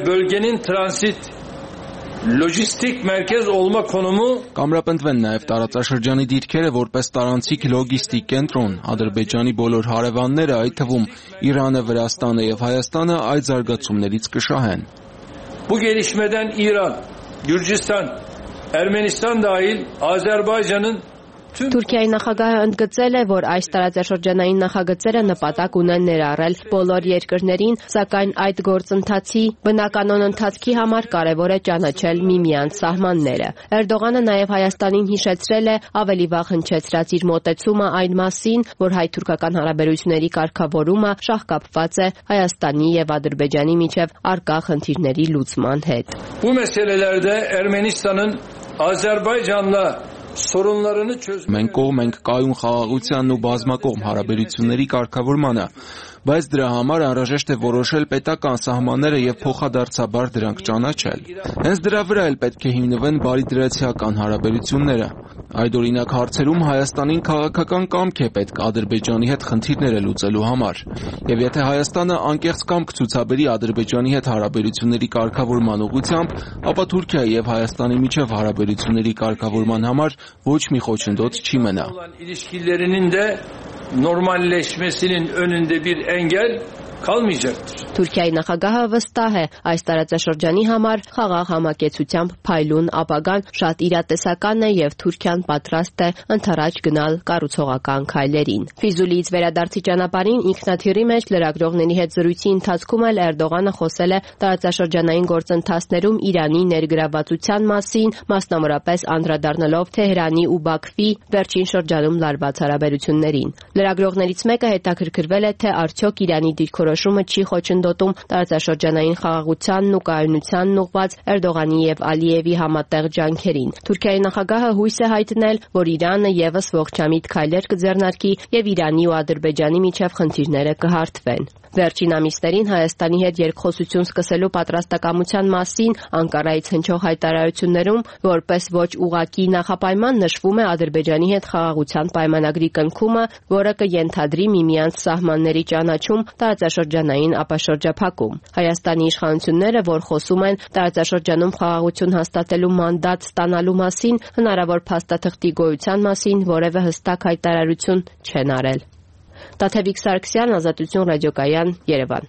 Լոջիստիկ մերկեզ olma konumu կամրապնդվեն նաև տարածաշրջանի դիրքերը որպես տարանցիկ լոգիստիկ կենտրոն։ Ադրբեջանի բոլոր հարևանները, այդ թվում Իրանը, Վրաստանը եւ Հայաստանը այդ զարգացումներից կշահեն։ Bu gelişmeden İran, Gürcistan, Ermenistan dahil Azerbaycan'ın Թուրքիայի նախագահը ընդգծել է, որ այս տարածաշրջանային նախագծերը նպատակ ունեն ներառել բոլոր երկրներին, սակայն այդ գործընթացի բնականon ընթացքի համար կարևոր է ճանաչել միմյանց սահմանները։ Էրդողանը նաև Հայաստանին հիշեցրել է ավելի վաղ հնչեցրած իր մոտեցումը այն մասին, որ հայ-թուրքական հարաբերությունների կարգավորումը շահկապված է Հայաստանի եւ Ադրբեջանի միջև առկա խնդիրների լուծման հետ։ Bu meselelerde Ermenistan'ın Azerbaycan'la Մենք կողմ ենք կայուն խաղաղությանն ու բազմակողմ հարաբերությունների կարգավորմանը, բայց դրա համար անհրաժեշտ է որոշել պետական սահմանները եւ փոխադարձաբար դրանք ճանաչել։ Հենց դրա վրա էլ պետք է հիմնվեն բարիդրացիական հարաբերությունները։ Այդ օրինակ հարցերում Հայաստանին քաղաքական կամք է պետք Ադրբեջանի հետ խնդիրները լուծելու համար։ Եվ եթե Հայաստանը անկեղծ կամք ցուցաբերի Ադրբեջանի հետ հարաբերությունների կարգավորման ուղղությամբ, ապա Թուրքիայի եւ Հայաստանի միջև հարաբերությունների կարգավորման համար ոչ մի խոչընդոտ չի մնա։ Normalleşmesinin önünde bir engel kalmayacaktır. Թուրքիայի նախագահը վստահ է, այս տարածաշրջանի համար խաղաղ համակեցությամբ փայլուն ապագան շատ իրատեսական է եւ Թուրքիան պատրաստ է ընդառաջ գնալ կառուցողական քայլերին։ Ֆիզուլիից վերադարձի ճանապարհին ինքնաթիռի մեջ լրագրողների հետ զրույցի ընթացքում էլ Էրդողանը խոսել է տարածաշրջանային գործընթացներում Իրանի ներգրավվածության մասին, մասնավորապես անդրադառնալով Թեհրանի ու Բաքվի վերջին շրջանում լարված հարաբերություններին։ Լրագրողներից մեկը հետաքրքրվել է, թե արդյոք Իրանի դիրքորոշումը չի խոչընդոտում տարածաշրջանային խաղաղությանն ու կայունությանն ուղղված Էրդողանի եւ Ալիևի համատեղ ջանքերին։ Թուրքիայի նախագահը հույս է հայտնել, որ Իրանը եւս ողջամիտ քայլեր կձեռնարկի եւ Իրանի ու Ադրբեջանի միջև խնդիրները կհարթվեն։ Վերջին ամիսներին Հայաստանի հետ երկխոսություն սկսելու պատրաստակամության մասին Անկարայից հնչող հայտարարություններում որպես ոչ ուղղակի նախապայման նշվում է Ադրբեջանի հետ խաղաղության պայմանագրի կնքումը, որը կենթադրի միմյանց սահմանների ճանաչում տարածաշրջանային ապաշրջափակում։ Հայաստանի իշխանությունները, որ խոսում են տարածաշրջանում խաղաղություն հաստատելու մանդատ ստանալու մասին, հնարավոր փաստաթղթի գոյության մասին որևէ հստակ հայտարարություն չեն արել։ Տաթևիկ Սարգսյան, Ազատություն ռադիոկայան, Երևան։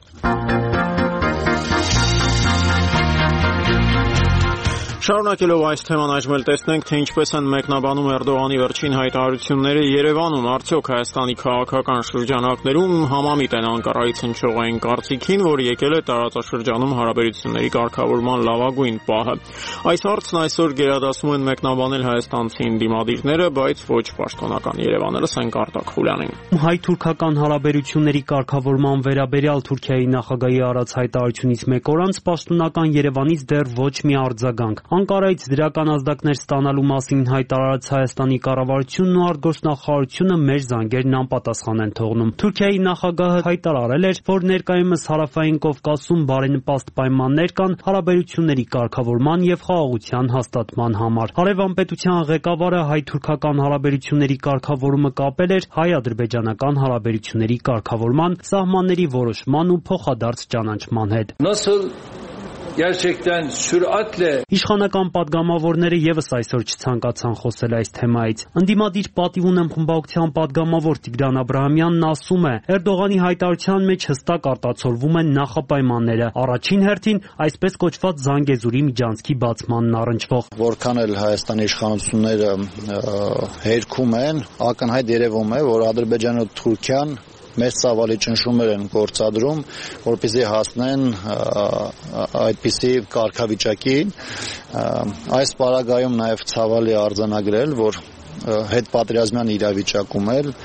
Շարունակելով այս թեման այժմ էլ տեսնենք, թե ինչպես են մեկնաբանում Էրդողանի վերջին հայտարարությունները Երևանում, արդյոք Հայաստանի քաղաքական շրջանակներում համամիտ են Անկարայից հնչող այն կարծիքին, որ եկել է տարածաշրջանում հարաբերությունների կարգավորման լավագույն պահը։ Այս հարցն այսօր գերադասում են մեկնաբանել հայաստանցի ընդդիմադիրները, բայց ոչ պաշտոնական Երևանը։ Լսենք Արտակ Խուլյանին։ Հայ-թուրքական հարաբերությունների կարգավորման վերաբերյալ Թուրքիայի նախագահի արած հայտարարությունից մեկ օր անց պաշտոնական Երևանից դեռ ոչ մի արձագանք։ Անկարայից դրական ազդակներ ստանալու մասին հայտարարած Հայաստանի կառավարությունն ու արտգործնախարարությունը մեր զանգերն անպատասխան են թողնում։ Թուրքիայի նախագահը հայտարարել էր, որ ներկայումս Հարավային Կովկասում բարենպաստ պայմաններ կան հարաբերությունների կարգավորման եւ խաղաղության հաստատման համար։ Հարևան պետության ղեկավարը հայ-թուրքական հարաբերությունների կարգավորումը կապել էր հայ-ադրբեջանական հարաբերությունների կարգավորման, սահմանների որոշման ու փոխադարձ ճանաչման հետ։ Gerçekten süratle Իշխանական падգամավորները եւս այսօր չցանկացան խոսել այս թեմայից։ Ընդդիմադիր պատիվ ունեմ խմբակցության падգամավոր Տիգրան Աբրահամյանն ասում է, Էրդողանի հայտարարության մեջ հստակ արտացոլվում են նախապայմանները։ Առաջին հերթին այսպես կոչված Զանգեզուրի միջանցքի բացմանն առնչվող։ Որքան էլ Հայաստանի իշխանությունները հերքում են, ակնհայտ երևում է, որ Ադրբեջանը ու Թուրքիան մեծ ծավալի ճնշումներ են գործադրում, որպեսզի հասնեն այդպիսի կարգավիճակի։ Այս պարագայում նաև ցավալի արձանագրել, որ հետպատերազմյան իրավիճակում էլ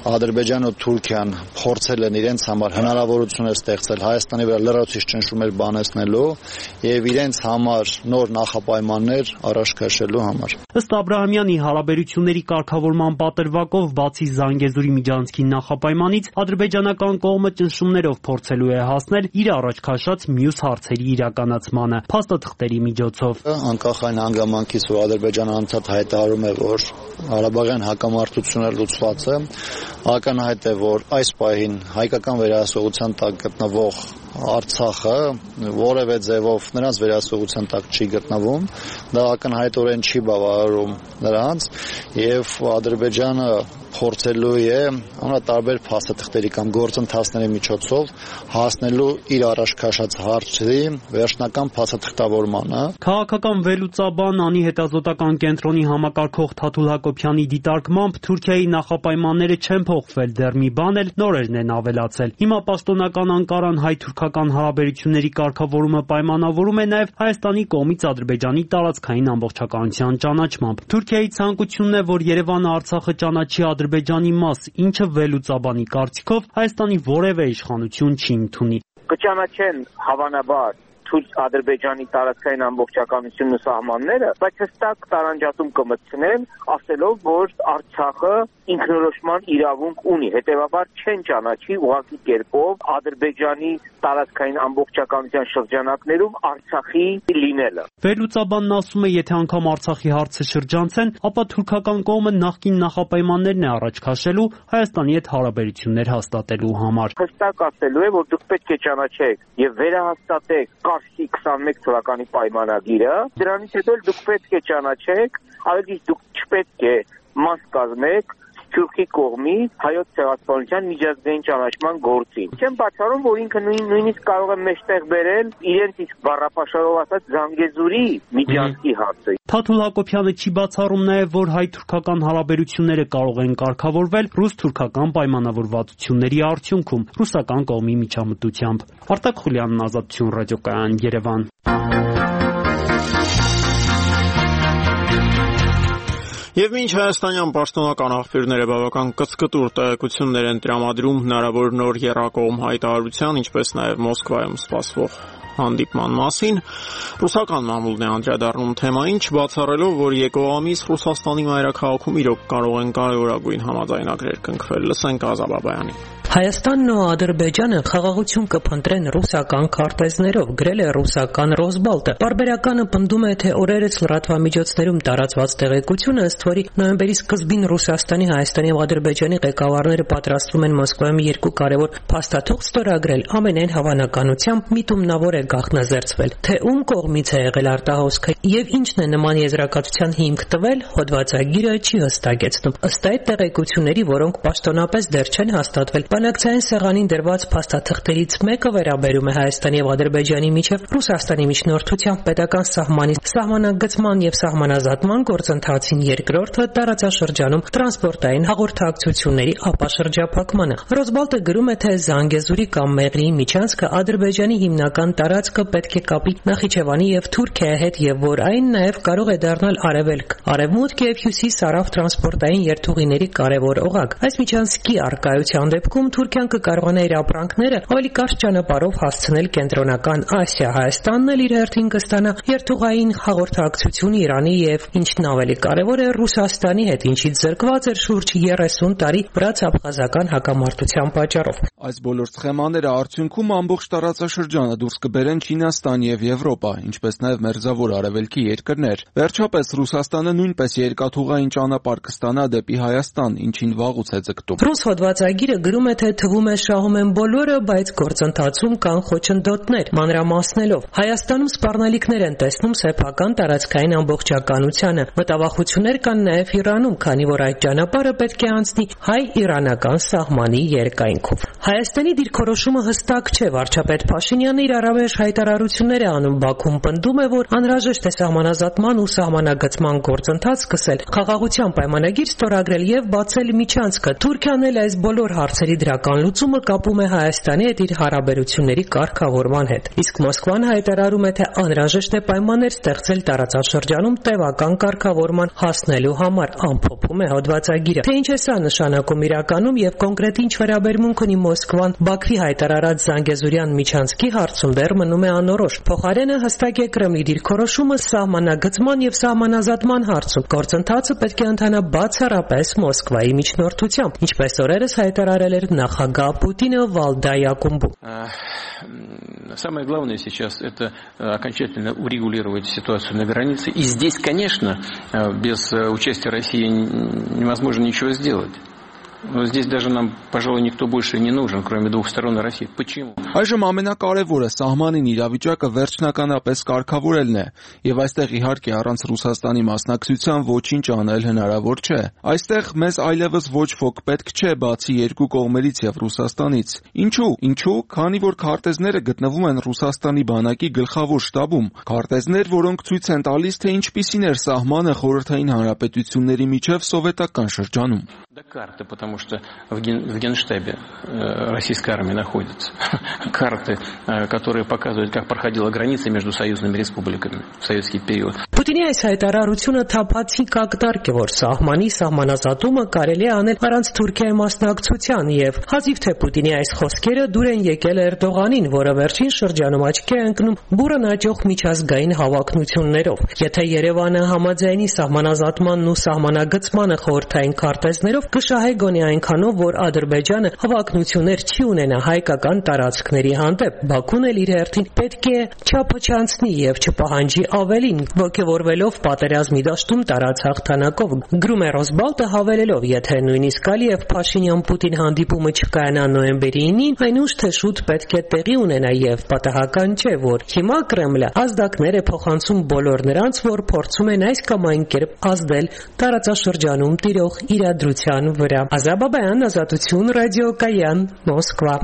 Ադրբեջանն ու Թուրքիան փորձել են իրենց համար հնարավորություններ ստեղծել Հայաստանի վրա լրացուցիչ ճնշումներ բանեցնելու եւ իրենց համար նոր նախապայմաններ առաջ քաշելու համար։ Ըստ Աբրահամյանի, հարաբերությունների կարգավորման պատրվակով բացի Զանգեզուրի միջանցքի նախապայմանից ադրբեջանական կողմը ճնշումներով փորձելու է հասնել իր առաջ քաշած մյուս հարցերի իրականացմանը փաստաթղթերի միջոցով։ Անկախ այն հանգամանքից, որ Ադրբեջանը անդադ հայտարարում է, որ Ղարաբաղյան հակամարտությունը լուծված է, ակնհայտ է, որ այս պահին հայկական վերահսկողության տակ գտնվող Արցախը որևէ ձևով նրանց վերահսկողության տակ չի գտնվում, դա ակնհայտորեն չի բավարարում նրանց եւ Ադրբեջանը փորձելու է ամենատարբեր փաստաթղթերի կամ գործընթացների միջոցով հասնելու իր առաջ քաշած հարցերի վերջնական փաստաթղթավորմանը։ Քաղաքական վերլուծաբան Անի հետազոտական կենտրոնի համակարգող Թաթուլ Հակոբյանի դիտարկմամբ Թուրքիայի նախապայմանները չեն փոխվել, դեռ մի բան էլ նորերն են ավելացել։ Հիմա պաշտոնական Անկարան հայ-թուրքական հարաբերությունների կարգավորումը պայմանավորում է նաև Հայաստանի կողմից Ադրբեջանի տարածքային ամբողջականության ճանաչմամբ։ Թուրքիայի ցանկությունն է, որ Երևանը Արցախը ճանաչի Ադրբեջանի մաս, ինչը վերլուծաբանի կարծիքով Հայաստանի որևէ իշխանություն չի ընդունի։ Կճանաչեն հավանաբար Ադրբեջանի տարածքային ամբողջականությունն ու սահմանները, բայց հստակ տարանջատում կմտցնեն, ասելով, որ Արցախը ինքնորոշման իրավունք ունի, հետևաբար չեն ճանաչի ուղղակի կերպով Ադրբեջանի տարածքային ամբողջականության շրջանակներում Արցախի լինելը։ Վերլուծաբանն ասում է, եթե անգամ Արցախի հարցը շրջանցեն, ապա թուրքական կողմը նախկին նախապայմաններն է առաջ քաշելու Հայաստանի հետ հարաբերություններ հաստատելու համար։ Հստակ ասելու է, որ դուք պետք է ճանաչեք եւ վերահաստատեք Կարսի 21 թվականի պայմանագիրը, դրանից հետո դուք պետք է ճանաչեք, ավելի դուք չպետք է մաս կազմեք Թուրքի կողմից հայոց ցեղասպանության միջազգային ճանաչման գործին։ Չեմ բացառում, որ ինքը նույնիսկ կարող է մեջտեղ բերել իրենց իսկ բառապաշարով ասած Զանգեզուրի միջանցքի հարցը։ Թաթուլ Հակոբյանը չի բացառում նաև, որ հայ-թուրքական հարաբերությունները կարող են կարգավորվել ռուս-թուրքական պայմանավորվածությունների արդյունքում ռուսական կողմի միջամտությամբ։ Արտակ Խուլյանն, Ազատություն ռադիոկայան, Երևան։ Եվ մինչ հայաստանյան պաշտոնական աղբյուրները բավական կծկտուր տեղեկություններ են տրամադրում հնարավոր նոր եռակողմ հայտարարության, ինչպես նաև Մոսկվայում սպասվող հանդիպման մասին, ռուսական մամուլն է անդրադառնում թեմային, չբացառելով, որ եկող ամիս Ռուսաստանի մայրաքաղաքում իրոք կարող են կարևորագույն համաձայնագրեր կնքվել։ Լսենք Ազա Բաբայանին։ Հայաստանն ու Ադրբեջանը խաղաղություն կփնտրեն ռուսական քարտեզներով, գրել է ռուսական Ռոսբալտը։ Պարբերականը պնդում է, թե օրերս լրատվամիջոցներում տարածված տեղեկությունը, ըստ որի նոյեմբերի սկզբին Ռուսաստանի, Հայաստանի եւ Ադրբեջանի ղեկավարները պատրաստվում են Մոսկվայում երկու կարևոր փաստաթուղթ ստորագրել, ամենայն հավանականությամբ միտումնավոր է գաղտնազերծվել։ Թե ում կողմից է եղել արտահոսքը եւ ինչն է նման եզրակացության հիմք տվել, հոդվածագիրը չի հստակեցնում։ Ըստ այդ տեղեկությունների, որոնք պաշտոնապես դեռ չեն հաստատվել, բանակցային սեղանին դրված փաստաթղթերից մեկը վերաբերում է Հայաստանի եւ Ադրբեջանի միջև Ռուսաստանի միջնորդությամբ պետական սահմանի սահմանագծման եւ սահմանազատման գործընթացին, երկրորդը տարածաշրջանում տրանսպորտային հաղորդակցությունների ապաշրջափակմանը։ Ռոսբալտը գրում է, թե Զանգեզուրի կամ Մեղրիի միջանցքը Ադրբեջանի հիմնական տարածքը պետք է կապի Նախիջևանի եւ Թուրքիայի հետ եւ որ այն նաեւ կարող է դառնալ արևելք, արևմուտք եւ հյուսիս հարավ տրանսպորտային երթուղիների կարևոր օղակ։ Այս միջանցքի առկայության դեպքում Թուրքիան կկարողանա իր ապրանքները ավելի կարճ ճանապարհով հասցնել կենտրոնական Ասիա։ Հայաստանն էլ իր հերթին կստանա երթուղային հաղորդակցություն Իրանի եւ ինչն ավելի կարևոր է Ռուսաստանի հետ, ինչից զրկված էր շուրջ 30 տարի վրաց-աբխազական հակամարտության պատճառով։ Այս բոլոր սխեմաները արդյունքում ամբողջ տարածաշրջանը դուրս կբերեն Չինաստան եւ Եվրոպա, ինչպես նաեւ Մերձավոր Արևելքի երկրներ։ Վերջապես Ռուսաստանը նույնպես երկաթուղային ճանապարհ կստանա դեպի Հայաստան, ինչին վաղուց է ձգտում։ Ռուս հոդվածագիրը գրում է, թե թվում է շահում են բոլորը, բայց գործընթացում կան խոչընդոտներ, մանրամասնելով։ Հայաստանում սպառնալիքներ են տեսնում սեփական տարածքային ամբողջականությանը։ Մտավախություններ կան նաև Իրանում, քանի որ այդ ճանապարհը պետք է անցնի հայ-իրանական սահմանի երկայնքով։ Հայաստանի դիրքորոշումը հստակ չէ։ Վարչապետ Փաշինյանը իր առավել անհրաժեշտ հայտարարություններ է անում։ Բաքուն պնդում է, որ անհրաժեշտ է սահմանազատման ու սահմանագծման գործընթաց սկսել, խաղաղության պայմանագիր ստորագրել եւ բացել միջանցքը։ Թուրքիան էլ այս բոլոր հարցերի դրական լուծումը կապում է Հայաստանի հետ իր հարաբերությունների կարգավորման հետ։ Իսկ Մոսկվան հայտարարում է, թե անհրաժեշտ է պայմաններ ստեղծել տարածաշրջանում տևական կարգավորման հասնելու համար, ամփոփում է հոդվածագիրը։ Թե ինչ է սա նշանակում իրականում եւ կոնկրետ ինչ վերաբերմունք ունի Մոսկվան Բաքվի հայտարարած Զանգեզուրյան միջանցքի հարցում դեռ մնում է անորոշ։ Փոխարենը հստակ է Կրեմլի դիրքորոշումը սահմանագծման եւ սահմանազատման հարցում։ Գործընթացը պետք է ընթանա բացառապես Մոսկվայի միջնորդությամբ, ինչպես օրերս հայտարարել էր նախագահ Պուտինը Վալդայ Ակումբում։ Самое главное сейчас это окончательно урегулировать ситуацию на границе. И здесь, конечно, без участия России невозможно ничего сделать. Но здесь даже нам, пожалуй, никто больше не нужен, кроме двух сторон России. Почему? Այժմ ամենակարևորը սահմանին իրավիճակը վերջնականապես կարգավորելն է, եւ այստեղ իհարկե առանց Ռուսաստանի մասնակցության ոչինչ անել հնարավոր չէ։ Այստեղ մեզ այլևս ոչ ոք պետք չէ, բացի երկու կողմերից եւ Ռուսաստանից։ Ինչու՞, քանի որ քարտեզները գտնվում են Ռուսաստանի բանակի գլխավոր շտաբում, քարտեզներ, որոնք ցույց են տալիս, թե ինչպիսին էր սահմանը խորհրդային հանրապետությունների միջև սովետական շրջանում։ Потому что в Генштабе российской армии находятся карты, которые показывают, как проходила граница между союзными республиками в советский период. Պուտինի այս հայտարարությունը թափանցիկ ակտարկ է, որ սահմանի սահմանազատումը կարելի է անել առանց Թուրքիայի մասնակցության եւ հազիվ թե Պուտինի այս խոսքերը դուր են եկել Էրդողանին, որը վերջին շրջանում աչքի է ընկնում բուրըն աճող միջազգային հավակնություններով։ Եթե Երևանը համաձայնի սահմանազատմանն ու սահմանագծմանը խորհրդային քարտեզներով, կշահե գոնե այնքանով, որ Ադրբեջանը հավակնություններ չի ունենա հայկական տարածքների հանդեպ։ Բաքուն էլ իր հերթին պետք է չափը չանցնի եւ չպահանջի ավելին, ոգևորվելով պատերազմի դաշտում տարած հաղթանակով։ Գրում է Ռոսբալտը հավելելով, եթե նույնիսկ Ալիև Փաշինյան-Պուտին հանդիպումը չկայանա նոյեմբերի 9-ին, այն ուշ թե շուտ պետք է տեղի ունենա եւ պատահական չէ, որ հիմա Կրեմլը ազդակներ է փոխանցում բոլոր նրանց, որ փորձում են այս կամ այն կերպ ազդել տարածաշրջանում տիրող իրադրության վրա։ Ազաբաբայան, Ազատություն, Ռադիոկայան, Մոսկվա։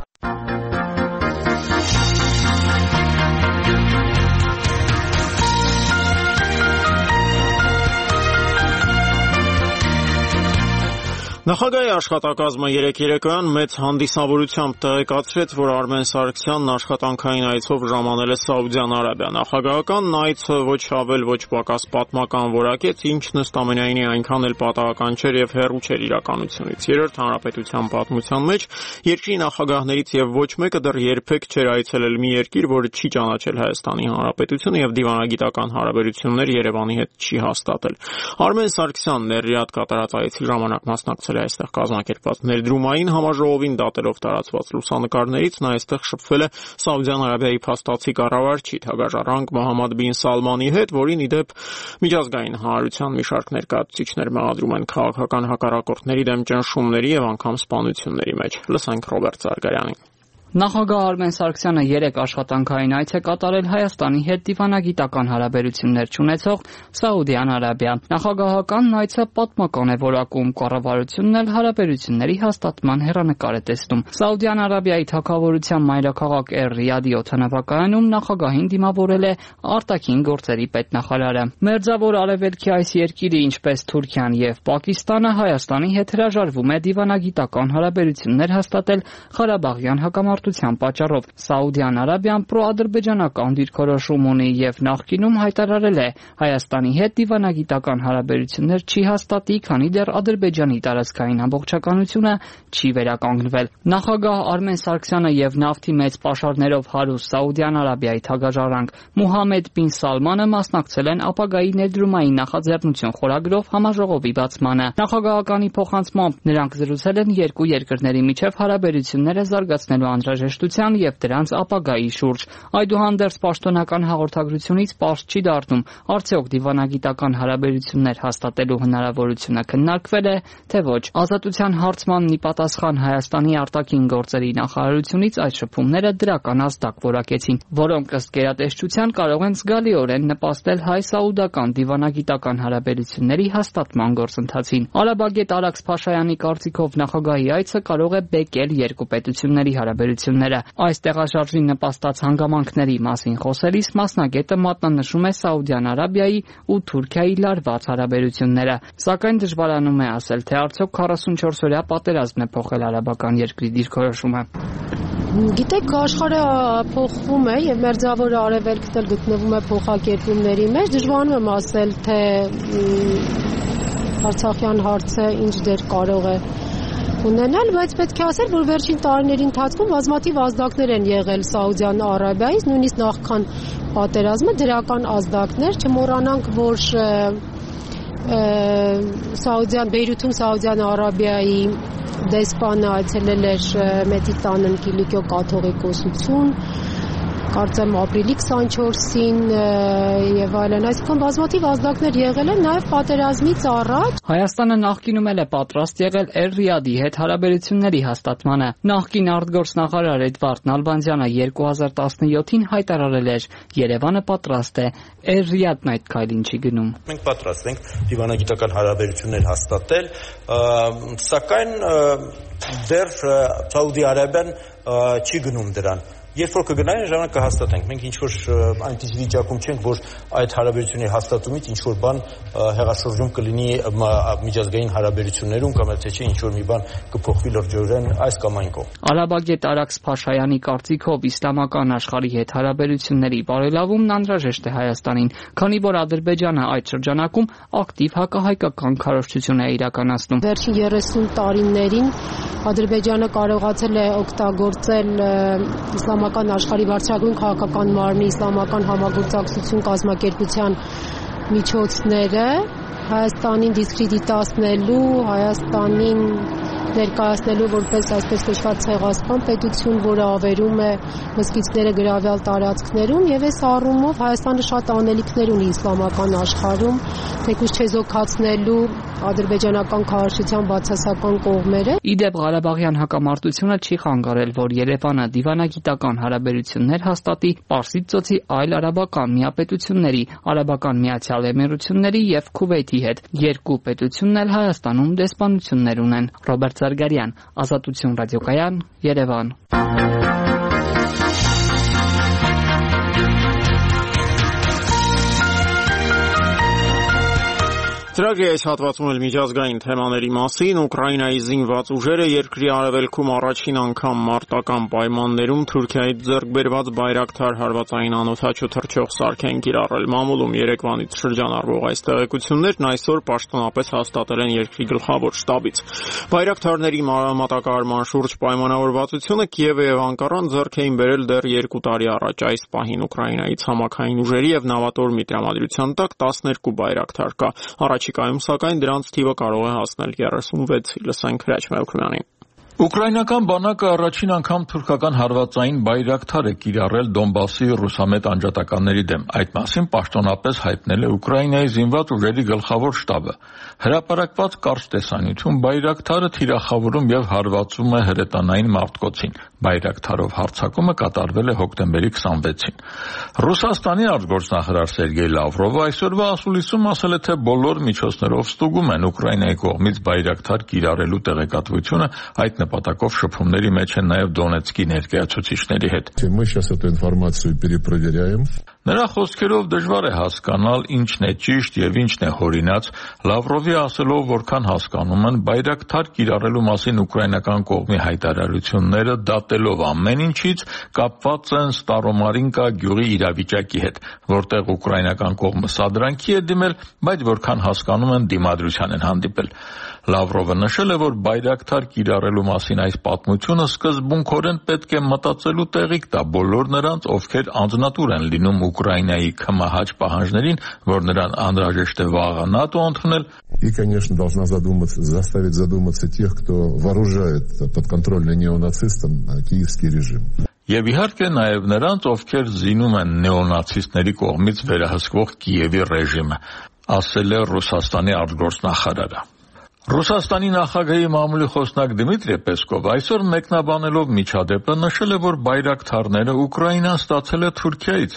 Նախագահի աշխատակազմը երեկոյան մեծ հանդիսավորությամբ տեղեկացրեց, որ Արմեն Սարգսյանն աշխատանքային այցով ժամանել է Սաուդյան Արաբիա։ Նախագահական այցը ոչ ավել, ոչ պակաս պատմական որակեց, ինչն ըստ ամենայնի այնքան էլ պատահական չէր եւ հեռու չէր իրականությունից։ Երրորդ հանրապետության պատմության մեջ երկրի նախագահներից եւ ոչ մեկը դեռ երբեք չէր այցելել մի երկիր, որը չի ճանաչել Հայաստանի Հանրապետությունը եւ դիվանագիտական հարաբերություններ Երևանի հետ չի հաստատել։ Արմեն Սարգսյանն Ռիադ կատարած այցի ժամանակ մասնակցել այստեղ կազմակերպված ներդրումային համաժողովին դատելով տարածված լուսանկարներից նա այստեղ շփվել է Սաուդյան Արաբիայի փաստացի կառավարչի թագաժառանգ Մոհամմադ բին Սալմանի հետ, որին ի դեպ միջազգային հանրության մի շարք ներկայացուցիչներ մեղադրում են քաղաքական հակառակորդների դեմ ճնշումների եւ անգամ սպանությունների մեջ։ Լսենք Ռոբերտ Զարգարյանին։ Նախագահ Արմեն Սարգսյանը 3 աշխատանքային այց է կատարել Հայաստանի հետ դիվանագիտական հարաբերություններ չունեցող Սաուդյան Արաբիա։ Նախագահական այցը պատմական է որակում, կառավարությունն էլ հարաբերությունների հաստատման հեռանկար է տեսնում։ Սաուդյան Արաբիայի թագավորության մայրաքաղաք Ռիադի օդանավակայանում նախագահին դիմավորել է արտաքին գործերի պետնախարարը։ Մերձավոր Արևելքի այս երկիրը, ինչպես Թուրքիան եւ Պակիստանը, Հայաստանի հետ հրաժարվում է դիվանագիտական հարաբերություններ հաստատել Ղարաբաղյան հակամարտության պատճառով։ Սաուդյան Արաբիան պրոադրբեջանական դիրքորոշում ունի եւ նախկինում հայտարարել է Հայաստանի հետ դիվանագիտական հարաբերություններ չի հաստատի, քանի դեռ Ադրբեջանի տարածքային ամբողջականությունը չի վերականգնվել։ Նախագահ Արմեն Սարգսյանը եւ նավթի մեծ պաշարներով հարուստ Սաուդյան Արաբիայի թագաժառանգ Մոհամմեդ բին Սալմանը մասնակցել են ապագայի ներդրումային նախաձեռնություն խորագրով համաժողովի բացմանը։ Նախագահականի փոխանցմամբ նրանք զրուցել են երկու երկրների միջև հարաբերությունները զարգացնելու անհրաժեշտության եւ դրանց ապագայի շուրջ։ Այդուհանդերձ պաշտոնական հաղորդագրությունից պարզ չի դառնում, արդյոք դիվանագիտական հարաբերություններ հաստատելու հնարավորությունը քննարկվել է, թե ոչ։ Ազատության հարցմանն ի պատասխան Հայաստանի արտաքին գործերի նախարարությունից այդ շփումները դրական ազդակ որակեցին, որոնք ըստ գերատեսչության կարող են զգալիորեն նպաստել հայ-սաուդական դիվանագիտական հարաբերությունների հաստատման գործընթացին։ Արաբագետ Արաքս Փաշայանի կարծիքով նախագահի այցը կարող է բեկել երկու պետությունների հարաբերությունները հարաբերությունները։ Այս տեղաշարժին նպաստած հանգամանքների մասին խոսելիս մասնագետը մատնանշում է Սաուդյան Արաբիայի ու Թուրքիայի լարված հարաբերությունները, սակայն դժվարանում է ասել, թե արդյոք 44-օրյա պատերազմն է փոխել արաբական երկրի դիրքորոշումը։ Գիտեք, աշխարհը փոխվում է եւ մերձավոր արևելքն էլ գտնվում է փոխակերպումների մեջ, դժվարանում եմ ասել, թե Արցախյան հարցը ինչ դեր կարող է ունենալ, բայց պետք է ասել, որ վերջին տարիների ընթացքում բազմաթիվ ազդակներ են եղել Սաուդյան Արաբիայից, նույնիսկ նախքան պատերազմը դրական ազդակներ, չմոռանանք, որ Բեյրութում Սաուդյան Արաբիայի դեսպանը այցելել էր Մեծի տանն Կիլիկիո կաթողիկոսություն, կարծեմ ապրիլի 24-ին եւ այլն, այսինքն բազմաթիվ ազդակներ եղել են նաեւ պատերազմից առաջ։ Հայաստանը նախկինում էլ է պատրաստ եղել Էր-Ռիադի հետ հարաբերությունների հաստատմանը։ Նախկին արտգործնախարար Էդվարդ Նալբանդյանը 2017-ին հայտարարել էր. Երևանը պատրաստ է, Էր-Ռիադն այդ քայլին չի գնում։ Մենք պատրաստ ենք դիվանագիտական հարաբերություններ հաստատել, սակայն դեռ Սաուդի Արաբիան չի գնում դրան։ Երբ որ կգնային, ժամանակ կհաստատենք։ Մենք ինչ-որ այնպիսի վիճակում չենք, որ այդ հարաբերությունների հաստատումից ինչ-որ բան հեղաշրջում կլինի միջազգային հարաբերություններում կամ էլ թե չէ ինչ-որ մի բան կփոխվի լրջորեն այս կամ այն կողմ։ Արաբագետ Արաքս Փաշայանի կարծիքով իսլամական աշխարհի հետ հարաբերությունների բարելավումն անհրաժեշտ է Հայաստանին, քանի որ Ադրբեջանը այդ շրջանակում ակտիվ հակահայկական քարոզչություն է իրականացնում։ Վերջին 30 տարիներին Ադրբեջանը կարողացել է օգտագործել իսլամական աշխարհի բարձրագույն քաղաքական մարմնի իսլամական համագործակցություն կազմակերպության միջոցները Հայաստանին դիսկրեդիտացնելու, Հայաստանին ներկայացնելու որպես այսպես կոչված ցեղասպան պետություն, որը ավերում է մզկիթները գրավյալ տարածքներում, եւ այս առումով Հայաստանը շատ անելիքներ ունի իսլամական աշխարհում, թեկուզ չեզոքացնելու ադրբեջանական քարոզչության բացասական կողմերը։ Իդեպ Ղարաբաղյան հակամարտությունը չի խանգարել, որ Երևանը դիվանագիտական հարաբերություններ հաստատի Պարսից ծոցի այլ արաբական միապետությունների, Արաբական Միացյալ Էմիրությունների եւ Քուվեյթի հետ։ Երկու պետությունն էլ Հայաստանում դեսպանություններ ունեն։ Ռոբերտ Զարգարյան, Ազատություն ռադիոկայան, Երևան։ Ծրագրի այս հատվածում էլ միջազգային թեմաների մասին Ուկրաինայի զինված ուժերը երկրի արևելքում առաջին անգամ մարտական պայմաններում Թուրքիայից ձեռք բերված Բայրակթար հարվածային անօդաչու թռչող սարք են կիրառել։ Մամուլում երեկվանից շրջանառվող այս տեղեկություններն այսօր պաշտոնապես հաստատել են երկրի գլխավոր շտաբից։ Բայրակթարների մատակարարման շուրջ պայմանավորվածությունը Կիևը եւ Անկարան ձեռք էին բերել դեռ 2 տարի առաջ։ Այս պահին Ուկրաինայի ցամաքային ուժերի եւ նավատորմի տրամադրության տակ 12 Բայրակթար կա։ Առաջիկայում սակայն դրանց թիվը կարող է հասնել 36-ի։ Լսենք Հրաչ Մելքումյանին։ Ուկրաինական բանակը առաջին անգամ թուրքական հարվածային Բայրակթար է կիրառել Դոնբասի ռուսամետ անջատականների դեմ։ Այդ մասին պաշտոնապես հայտնել է Ուկրաինայի զինված ուժերի գլխավոր շտաբը։ Հրապարակված կարճ տեսանյութում Բայրակթարը թիրախավորում եւ հարվածում է հրետանային մարտկոցին։ Բայրակթարով հարձակումը կատարվել է հոկտեմբերի 26-ին։ Ռուսաստանի արտգործնախարար Սերգեյ Լավրովը այսօրվա ասուլիսում ասել է, թե բոլոր միջոցներով ստուգում են Ուկրաինայի կողմից Բայրակթար կիրառելու տեղեկատվությունը, այդ նպատակով շփումների մեջ են նաև Դոնեցկի ներկայացուցիչների հետ։ Նրա խոսքերով դժվար է հասկանալ ինչն է ճիշտ եւ ինչն է հորինած։ Լավրովի ասելով, որքան հասկանում են, Բայրակթար կիրառելու մասին ուկրաինական կողմի հայտարարությունները դատելով ամեն ինչից կապված են Ստարոմարինկա գյուղի իրավիճակի հետ, որտեղ ուկրաինական կողմը սադրանքի է դիմել, բայց որքան հասկանում են դիմադրության են հանդիպել։ Լավրովը նշել է, որ Բայրակթար կիրառելու մասին այս պատմությունը սկզբունքորեն պետք է մտածելու տեղիք տա բոլոր նրանց, ովքեր անձնատուր են լինում Ուկրաինայի քմահաճ պահանջներին, որ նրան անհրաժեշտ է վաղը ՆԱՏՕ ընդունել։ И, конечно, должна заставить задуматься тех, кто вооружает подконтрольный неонацистам киевский режим. Եվ իհարկե նաև նրանց, ովքեր զինում են նեոնացիստների կողմից վերահսկվող Կիևի ռեժիմը, ասել է Ռուսաստանի արտգործնախարարը։ Ռուսաստանի նախագահի մամուլի խոսնակ Դմիտրի Պեսկով այսօր մեկնաբանելով միջադեպը նշել է, որ Բայրակթարները Ուկրաինան ստացել է Թուրքիայից։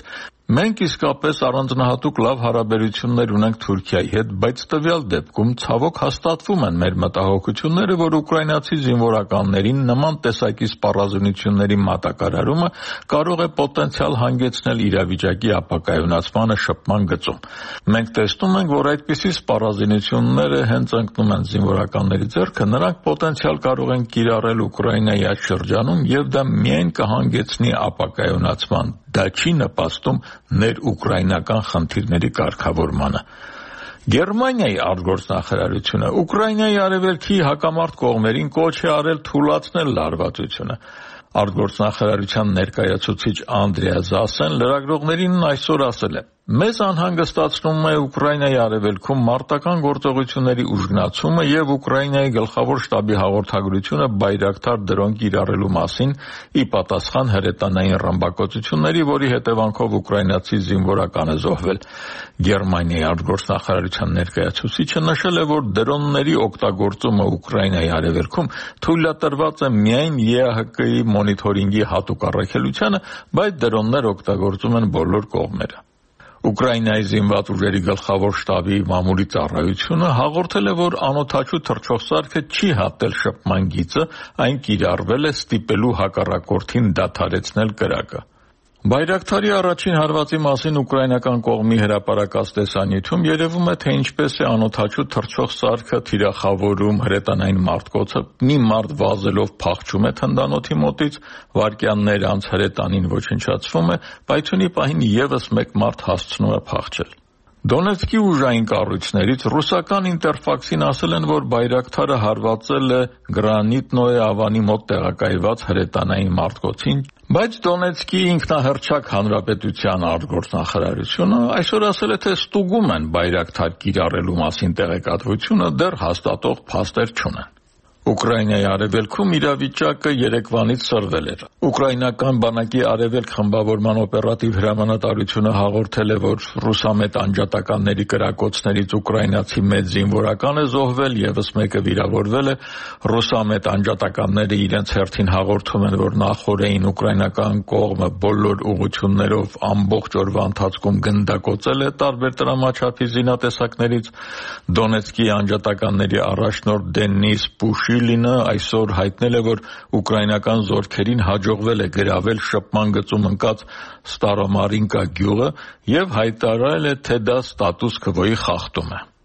Մենք իսկապես առանձնահատուկ լավ հարաբերություններ ունենք Թուրքիայի հետ, բայց տվյալ դեպքում ցավոք հաստատվում են մեր մտահոգությունները, որ ուկրաինացի զինվորականներին նման տեսակի սպառազինությունների մատակարարումը կարող է պոտենցիալ հանգեցնել իրավիճակի ապակայունացմանը շփման գծում։ Մենք տեսնում ենք, որ այդպիսի սպառազինությունները հենց ընկնում են զինվորականների ձեռքը, նրանք պոտենցիալ կարող են կիրառել Ուկրաինայի այդ շրջանում եւ դա միայն կհանգեցնի ապակայունացման, դա չի նպաստում ներուկրաինական խնդիրների կարգավորմանը։ Գերմանիայի արտգործնախարարությունը Ուկրաինայի արևելքի հակամարտ կողմերին կոչ է արել թուլացնել լարվածությունը։ Արտգործնախարարության ներկայացուցիչ Անդրեա Զասեն լրագրողներին այսօր ասել է. Մեզ անհանգստացնում է Ուկրաինայի արևելքում մարտական գործողությունների ուժգնացումը եւ Ուկրաինայի գլխավոր շտաբի հաղորդագրությունը Բայրակտար դրոն կիրառելու մասին ի պատասխան հրետանային ռմբակոծությունների, որի հետևանքով ուկրաինացի զինվորական է զոհվել։ Գերմանիայի արտգործնախարարության ներկայացուցիչը նշել է, որ դրոնների օգտագործումը Ուկրաինայի արևելքում թույլատրված է միայն ԵԱՀԿ-ի մոնիթորինգի հատուկ առաքելությանը, բայց դրոններ օգտագործում են բոլոր կողմերը։ Ուկրաինայի զինված ուժերի գլխավոր շտաբի մամուլի ծառայությունը հաղորդել է, որ անօդաչու թռչող սարքը չի հատել շփման գիծը, այն կիրառվել է ստիպելու հակառակորդին դադարեցնել կրակը։ Բայրակտարի առաջին հարվածի մասին ուկրաինական կողմի հրապարակած տեսանյութում երևում է, թե ինչպես է անօդաչու թռչող սարքը թիրախավորում հրետանային մարտկոցը, մի մարդ վազելով փախչում է թնդանոթի մոտից, վայրկյաններ անց հրետանին ոչնչացվում է, պայթյունի պահին եւս մեկ մարդ հասցնում է փախչել։ Դոնեցկի ուժային կառույցներից ռուսական Ինտերֆաքսին ասել են, որ Բայրակտարը հարվածել է Գրանիտնոյե ավանի մոտ տեղակայված հրետանային մարտկոցին, բայց Դոնեցկի ինքնահռչակ հանրապետության արտգործնախարարությունը այսօր ասել է, թե ստուգում են Բայրակտար կիրառելու մասին տեղեկատվությունը, դեռ հաստատող փաստեր չունեն։ Ուկրաինայի արևելքում իրավիճակը երեկվանից սրվել էր։ Ուկրաինական բանակի արևելք խմբավորման օպերատիվ հրամանատարությունը հաղորդել է, որ ռուսամետ անջատականների կրակոցներից ուկրաինացի մեծ զինվորական է զոհվել, եւս մեկը վիրավորվել է։ Ռուսամետ անջատականները իրենց հերթին հաղորդում են, որ նախօրեին ուկրաինական կողմը բոլոր ուղղություններով ամբողջ օրվա ընթացքում գնդակոծել է տարբեր տրամաչափի զինատեսակներից։ Դոնեցկի անջատականների առաջնորդ Դենիս Պուշիլինը այսօր հայտնել է, որ ուկրաինական զորքերին հաջողվել է գրավել շփման գծում ընկած Ստարոմարինկա գյուղը եւ հայտարարել է, թե դա ստատուս քվոյի խախտում է։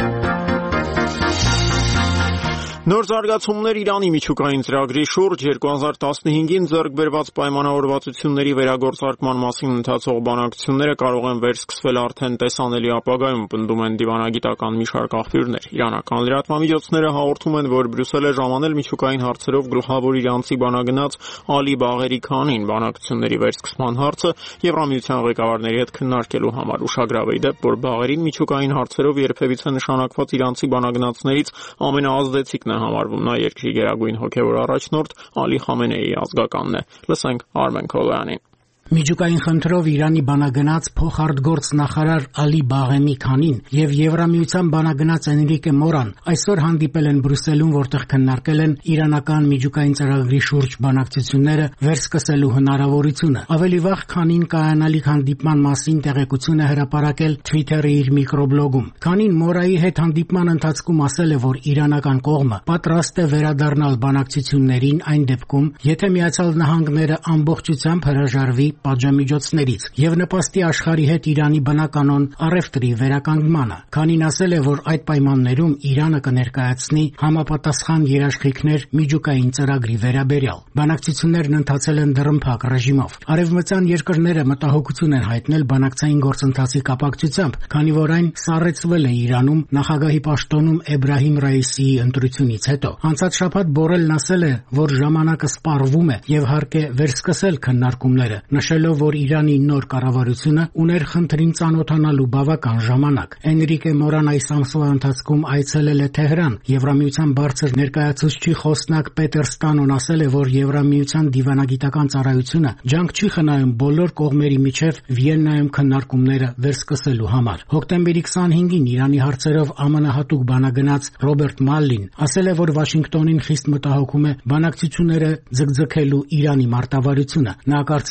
Նոր զարգացումներ Իրանի միջուկային ծրագրի շուրջ 2015-ին ձեռք բերված պայմանավորվածությունների վերագործարկման մասին ընթացող բանակցությունները կարող են վերսկսվել արդեն տեսանելի ապագայում, պնդում են դիվանագիտական մի շարք աղբյուրներ։ Իրանական լրատվամիջոցները հաղորդում են, որ Բրյուսել է ժամանել միջուկային հարցերով գլխավոր իրանցի բանագնաց Ալի Բաղերի Քանին բանակցությունների վերսկսման հարցը Եվրամիության ղեկավարների հետ քննարկելու համար։ Ուշագրավ է դեպ, որ Բաղերին միջուկային հարցերով երբևիցե նշանակված իրանցի բանագնացներից ամենաազդեցիկն համարվում նա երկրի գերագույն հոգևոր առաջնորդ Ալի Խամենեիի ազգականն է։ Լսենք Արմեն Քոլյանին։ Միջուկային խնդրով Իրանի բանագնաց փոխարտգործ նախարար Ալի Բաղեմի Քանին եւ Եվրամիության բանագնաց Էնրիկե Մորան այսօր հանդիպել են Բրյուսելում, որտեղ քննարկել են իրանական միջուկային ծրագրի շուրջ բանակցությունները վերսկսելու հնարավորությունը։ Ավելի վաղ Քանին կայանալիք հանդիպման մասին տեղեկություն է հրապարակել Twitter-ի իր միկրոբլոգում։ Քանին Մորայի հետ հանդիպման ընթացքում ասել է, որ իրանական կողմը պատրաստ է վերադառնալ բանակցություններին այն դեպքում, եթե Միացյալ Նահանգները ամբողջությամբ հրաժարվի պատժամիջոցներից եւ նպաստի աշխարհի հետ Իրանի բնականոն առևտրի վերականգնմանը։ Քանին ասել է, որ այդ պայմաններում Իրանը կներկայացնի համապատասխան երաշխիքներ միջուկային ծրագրի վերաբերյալ։ Բանակցություններն ընթացել են դռնփակ ռեժիմով։ Արևմտյան երկրները մտահոգություն են հայտնել բանակցային գործընթացի կապակցությամբ, քանի որ այն սառեցվել է Իրանում նախագահի պաշտոնում Էբրահիմ Ռայիսիի ընտրությունից հետո։ Անցած շաբաթ Բորելն ասել է, որ ժամանակը սպառվում է եւ հարկ է վերսկսել քննարկումները, նշելով, որ Իրանի նոր կառավարությունը ուներ խնդրին ծանոթանալու բավական ժամանակ։ Էնրիկե Մորան այս ամսվա ընթացքում այցելել է Թեհրան։ Եվրամիության բարձր ներկայացուցչի խոսնակ Պետեր Ստանոն ասել է, որ Եվրամիության դիվանագիտական ծառայությունը ջանք չի խնայում բոլոր կողմերի միջև Վիեննայում քննարկումները վերսկսելու համար։ Հոկտեմբերի 25-ին Իրանի հարցերով ԱՄՆ հատուկ բանագնաց Ռոբերտ Մալլին ասել է, որ Վաշինգտոնին խիստ մտահոգում է բանակցությունները ձգձգելու Իրանի մարտավարությունը։ Նա կարծիք է հայտնել,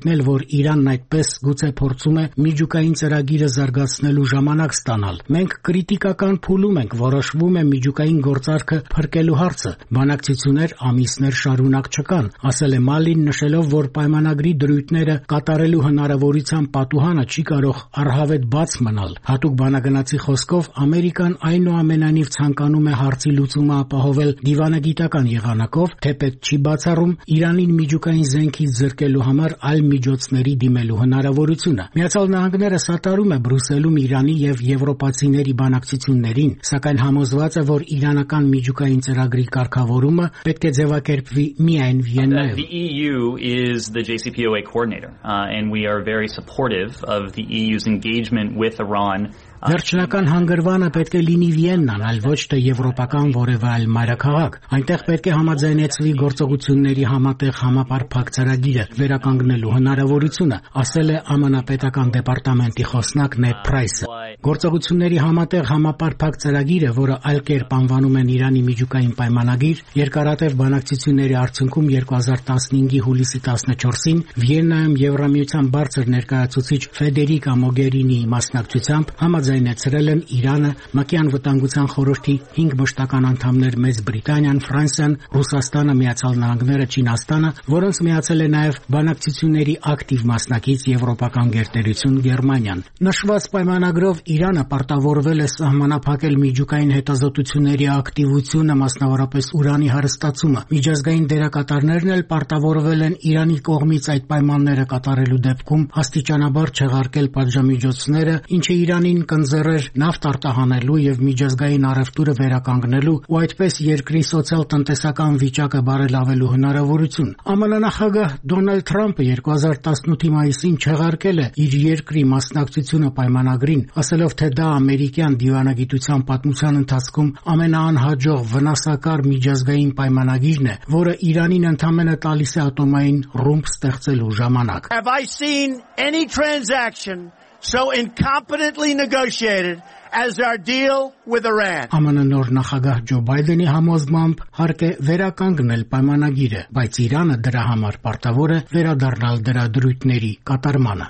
հայտնել, որ Իրանն այդպես գուցե փորձում է միջուկային ծրագիրը զարգացնելու ժամանակ ստանալ։ Մենք կրիտիկական փուլում ենք, որոշվում է միջուկային գործարքը փրկելու հարցը։ Բանակցություններ ամիսներ շարունակ չկան, ասել է Մալին, նշելով, որ պայմանագրի դրույթները կատարելու հնարավորության պատուհանը չի կարող առհավետ բաց մնալ։ Հատուկ բանագնացի խոսքով Ամերիկան այնուամենայնիվ ցանկանում է հարցի լուծումը ապահովել դիվանագիտական եղանակով, թեպետ չի բացառում Իրանին միջուկային զենքից զրկելու համար այլ միջոցների դիմելու հնարավորությունը։ Միացյալ Նահանգները սատարում է Բրյուսելում Իրանի եւ եվրոպացիների բանակցություններին, սակայն համոզված է, որ իրանական միջուկային ծրագրի կարգավորումը պետք է ձևակերպվի միայն Վիեննայում։ The EU is the JCPOA coordinator, and we are very supportive of the EU's engagement with Iran. Վերջնական հանգրվանը պետք է լինի Վիեննան, այլ ոչ թե եվրոպական որևէ այլ մայրաքաղաք։ Այնտեղ պետք է համաձայնեցվի գործողությունների համատեղ համապարփակ ծրագիրը վերականգնելու հնարավորությունը, ասել է ԱՄՆ պետական դեպարտամենտի խոսնակ Նեդ Փրայսը։ Գործողությունների համատեղ համապարփակ ծրագիրը, որը այլ կերպ անվանում են Իրանի միջուկային պայմանագիր, երկարատև բանակցությունների արդյունքում 2015-ի հուլիսի 14-ին Վիեննայում Եվրամիության բարձր ներկայացուցիչ Ֆեդերիկա Մոգերինիի մասնակցությամբ համաձայնեցրել են Իրանը, ՄԱԿ-ի անվտանգության խորհրդի 5 մշտական անդամներ Մեծ Բրիտանիան, Ֆրանսիան, Ռուսաստանը, Միացյալ Նահանգները, Չինաստանը, որոնց միացել է նաև բանակցությունների ակտիվ մասնակից Եվրոպական գերտերություն Գերմանիան։ Նշված պայմանագրով Իրանը պարտավորվել է սահմանափակել միջուկային հետազոտությունների ակտիվությունը, մասնավորապես ուրանի հարստացումը։ Միջազգային դերակատարներն էլ պարտավորվել են Իրանի կողմից այդ պայմանները կատարելու դեպքում աստիճանաբար չեղարկել պատժամիջոցները, ինչը Իրանին կընձեռեր նավթ արտահանելու եւ միջազգային առևտուրը վերականգնելու ու այդպես երկրի սոցիալ-տնտեսական վիճակը բարելավելու հնարավորություն։ ԱՄՆ նախագահ Դոնալդ Թրամփը 2018-ի մայիսին չեղարկել է իր երկրի մասնակցությունը պայմանագրին, ասելով, թե դա ամերիկյան դիվանագիտության պատմության ընթացքում ամենաանհաջող վնասակար միջազգային պայմանագիրն է, որը Իրանին ընդամենը տալիս է ատոմային ռումբ ստեղծելու ժամանակ։ Have I seen any transaction so incompetently negotiated as our deal with Iran? ԱՄՆ նոր նախագահ Ջո Բայդենի համոզմամբ հարկ է վերականգնել պայմանագիրը, բայց Իրանը դրա համար պարտավոր է վերադառնալ դրա դրույթների կատարմանը։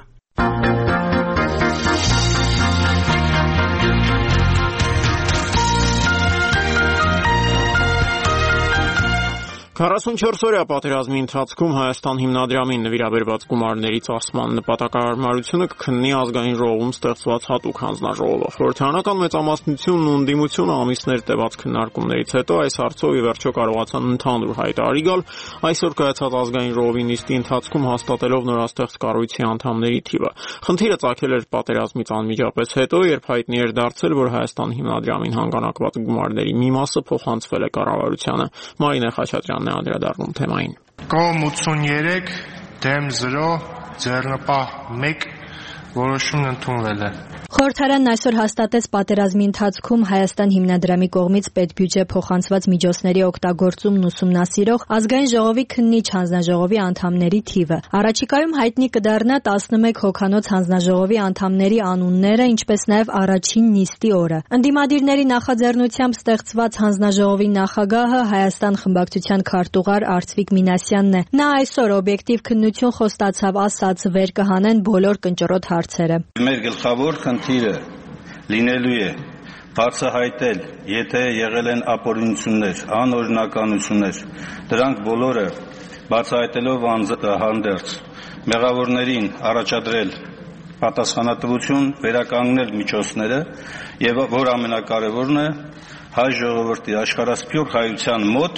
44-օրյա պատերազմի ընթացքում Հայաստան հիմնադրամին նվիրաբերված գումարների ծախսման նպատակահարմարությունը կքննի ազգային ժողովում ստեղծված հատուկ հանձնաժողովը։ Խորհրդարանական մեծամասնությունն ու ընդդիմությունը ամիսներ տևած քննարկումներից հետո այս հարցով ի վերջո կարողացան ընդհանուր հայտարարի գալ, այսօր կայացած ազգային ժողովի նիստի ընթացքում հաստատելով նորաստեղծ կառույցի անդամների թիվը։ Խնդիրը ծագել էր պատերազմից անմիջապես հետո, երբ հայտնի էր դարձել, որ Հայաստան հիմնադրամին հանգանակված գումարների մի մասը փոխանցվել է կառավարությանը։ Մարինե Խաչատրյան անդրադառնում թեմային։ Կողմ 83 դեմ 0 ձեռնպահ 1 որոշումն ընդունվել է։ Խորհրդարանն այսօր հաստատեց պատերազմի ընթացքում Հայաստան հիմնադրամի կողմից պետբյուջե փոխանցված միջոցների օգտագործումն ուսումնասիրող ազգային ժողովի քննիչ հանձնաժողովի անդամների թիվը։ Առաջիկայում հայտնի կդառնա 11 հոգանոց հանձնաժողովի անդամների անունները, ինչպես նաև առաջին նիստի օրը։ Ընդդիմադիրների նախաձեռնությամբ ստեղծված հանձնաժողովի նախագահը Հայաստան խմբակցության քարտուղար Արծվիկ Մինասյանն է։ Նա այսօր օբյեկտիվ քննություն խոստացավ, ասաց, վեր կհանեն բոլոր կնճռոտ հարցերը։ Մեր գլխավոր խնդիրը լինելու է բացահայտել, եթե եղել են ապօրինություններ, անօրինականություններ, դրանք բոլորը բացահայտելով հանդերձ մեղավորներին առաջադրել պատասխանատվություն, վերականգնել միջոցները եւ որ ամենակարևորն է հայ ժողովրդի աշխարհասփյուռ հայության մոտ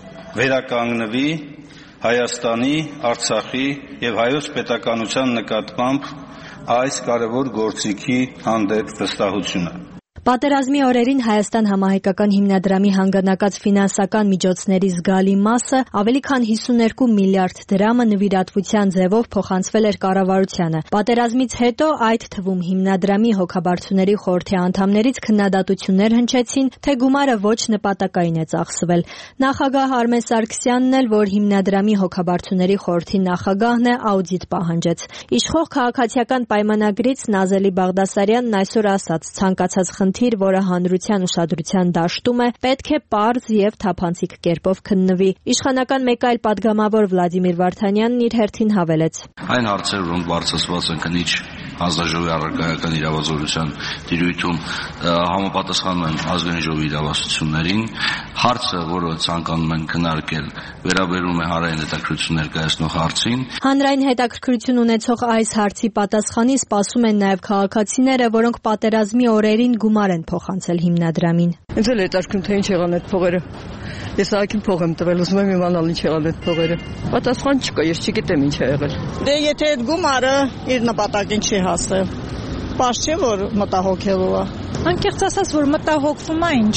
վերականգնվի Հայաստանի, Արցախի եւ հայոց պետականության նկատմամբ այս կարևոր գործիքի հանդեպ վստահությունը։ Պատերազմի օրերին Հայաստան համահայկական հիմնադրամի հանգանակած ֆինանսական միջոցների զգալի մասը, ավելի քան 52 միլիարդ դրամը նվիրատվության ձևով փոխանցվել էր կառավարությանը։ Պատերազմից հետո այդ թվում հիմնադրամի հոգաբարձուների խորհրդի անդամներից քննադատություններ հնչեցին, թե գումարը ոչ նպատակային է ծախսվել։ Նախագահ Արմեն Սարգսյանն էլ, որ հիմնադրամի հոգաբարձուների խորհրդի նախագահն է, աուդիտ պահանջեց։ Իշխող քաղաքացիական պայմանագրից Նազելի Բաղդասարյանն այսօր ասաց, ցանկացած խնդիր, որը հանրության ուշադրության դաշտում է, պետք է պարզ եւ թափանցիկ կերպով քննվի։ Իշխանական մեկ այլ падգամավոր Վլադիմիր Վարդանյանն իր հերթին հավելեց. Այն հարցերը, որոնք բարձրացված են քննիչ հանձնաժողովի առարկայական իրավազորության տիրույթում, համապատասխանում են ազգային ժողովի իրավասություններին։ Հարցը, որը ցանկանում են քննարկել, վերաբերում է հանրային հետաքրքրություն ներկայացնող հարցին։ Հանրային հետաքրքրություն ունեցող այս հարցի պատասխանին սպասում են նաև քաղաքացիները, որոնք պատերազմի օրերին գումար են փոխանցել հիմնադրամին։ Ինձ էլ հետաքրքրում թե ինչ եղան այդ փողերը։ Ես ակին փող եմ տվել, ուզում եմ իմանալ ինչ եղան այդ փողերը։ Պատասխան չկա, ես չգիտեմ ինչ է եղել։ Դե եթե այդ գումարը իր նպատակին չի հասել, պարզ չէ որ մտահոգելու է։ Անկեղծ ասած, որ մտահոգվում է ինչ։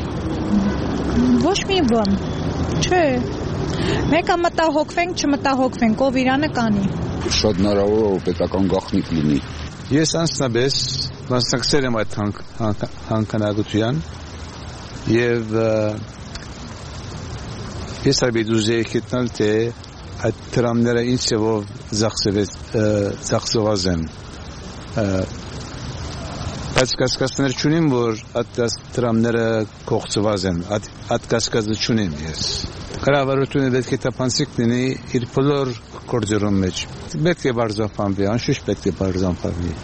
Ոչ մի բան։ Չէ։ Մեկը մտահոգվենք, չմտահոգվենք, ով իրանը կանի։ Շատ հնարավոր է պետական գաղտնիք լինի։ Ես անձնապես մասնակցել եմ այդ հանքանակության եւ ես այդուզեի գտնել թե այդ տրամները ինչ ձևով ծախսված են։ Բայց կասկածներ չունեմ, որ այդ տրամները կողծված են, այդ կասկածը չունեմ ես։ Կառավարությունը պետք է թափանցիկ լինի իր բոլոր գործերում մեջ։ Պետք է բարձրացվի, անշուշտ պետք է բարձրացվի։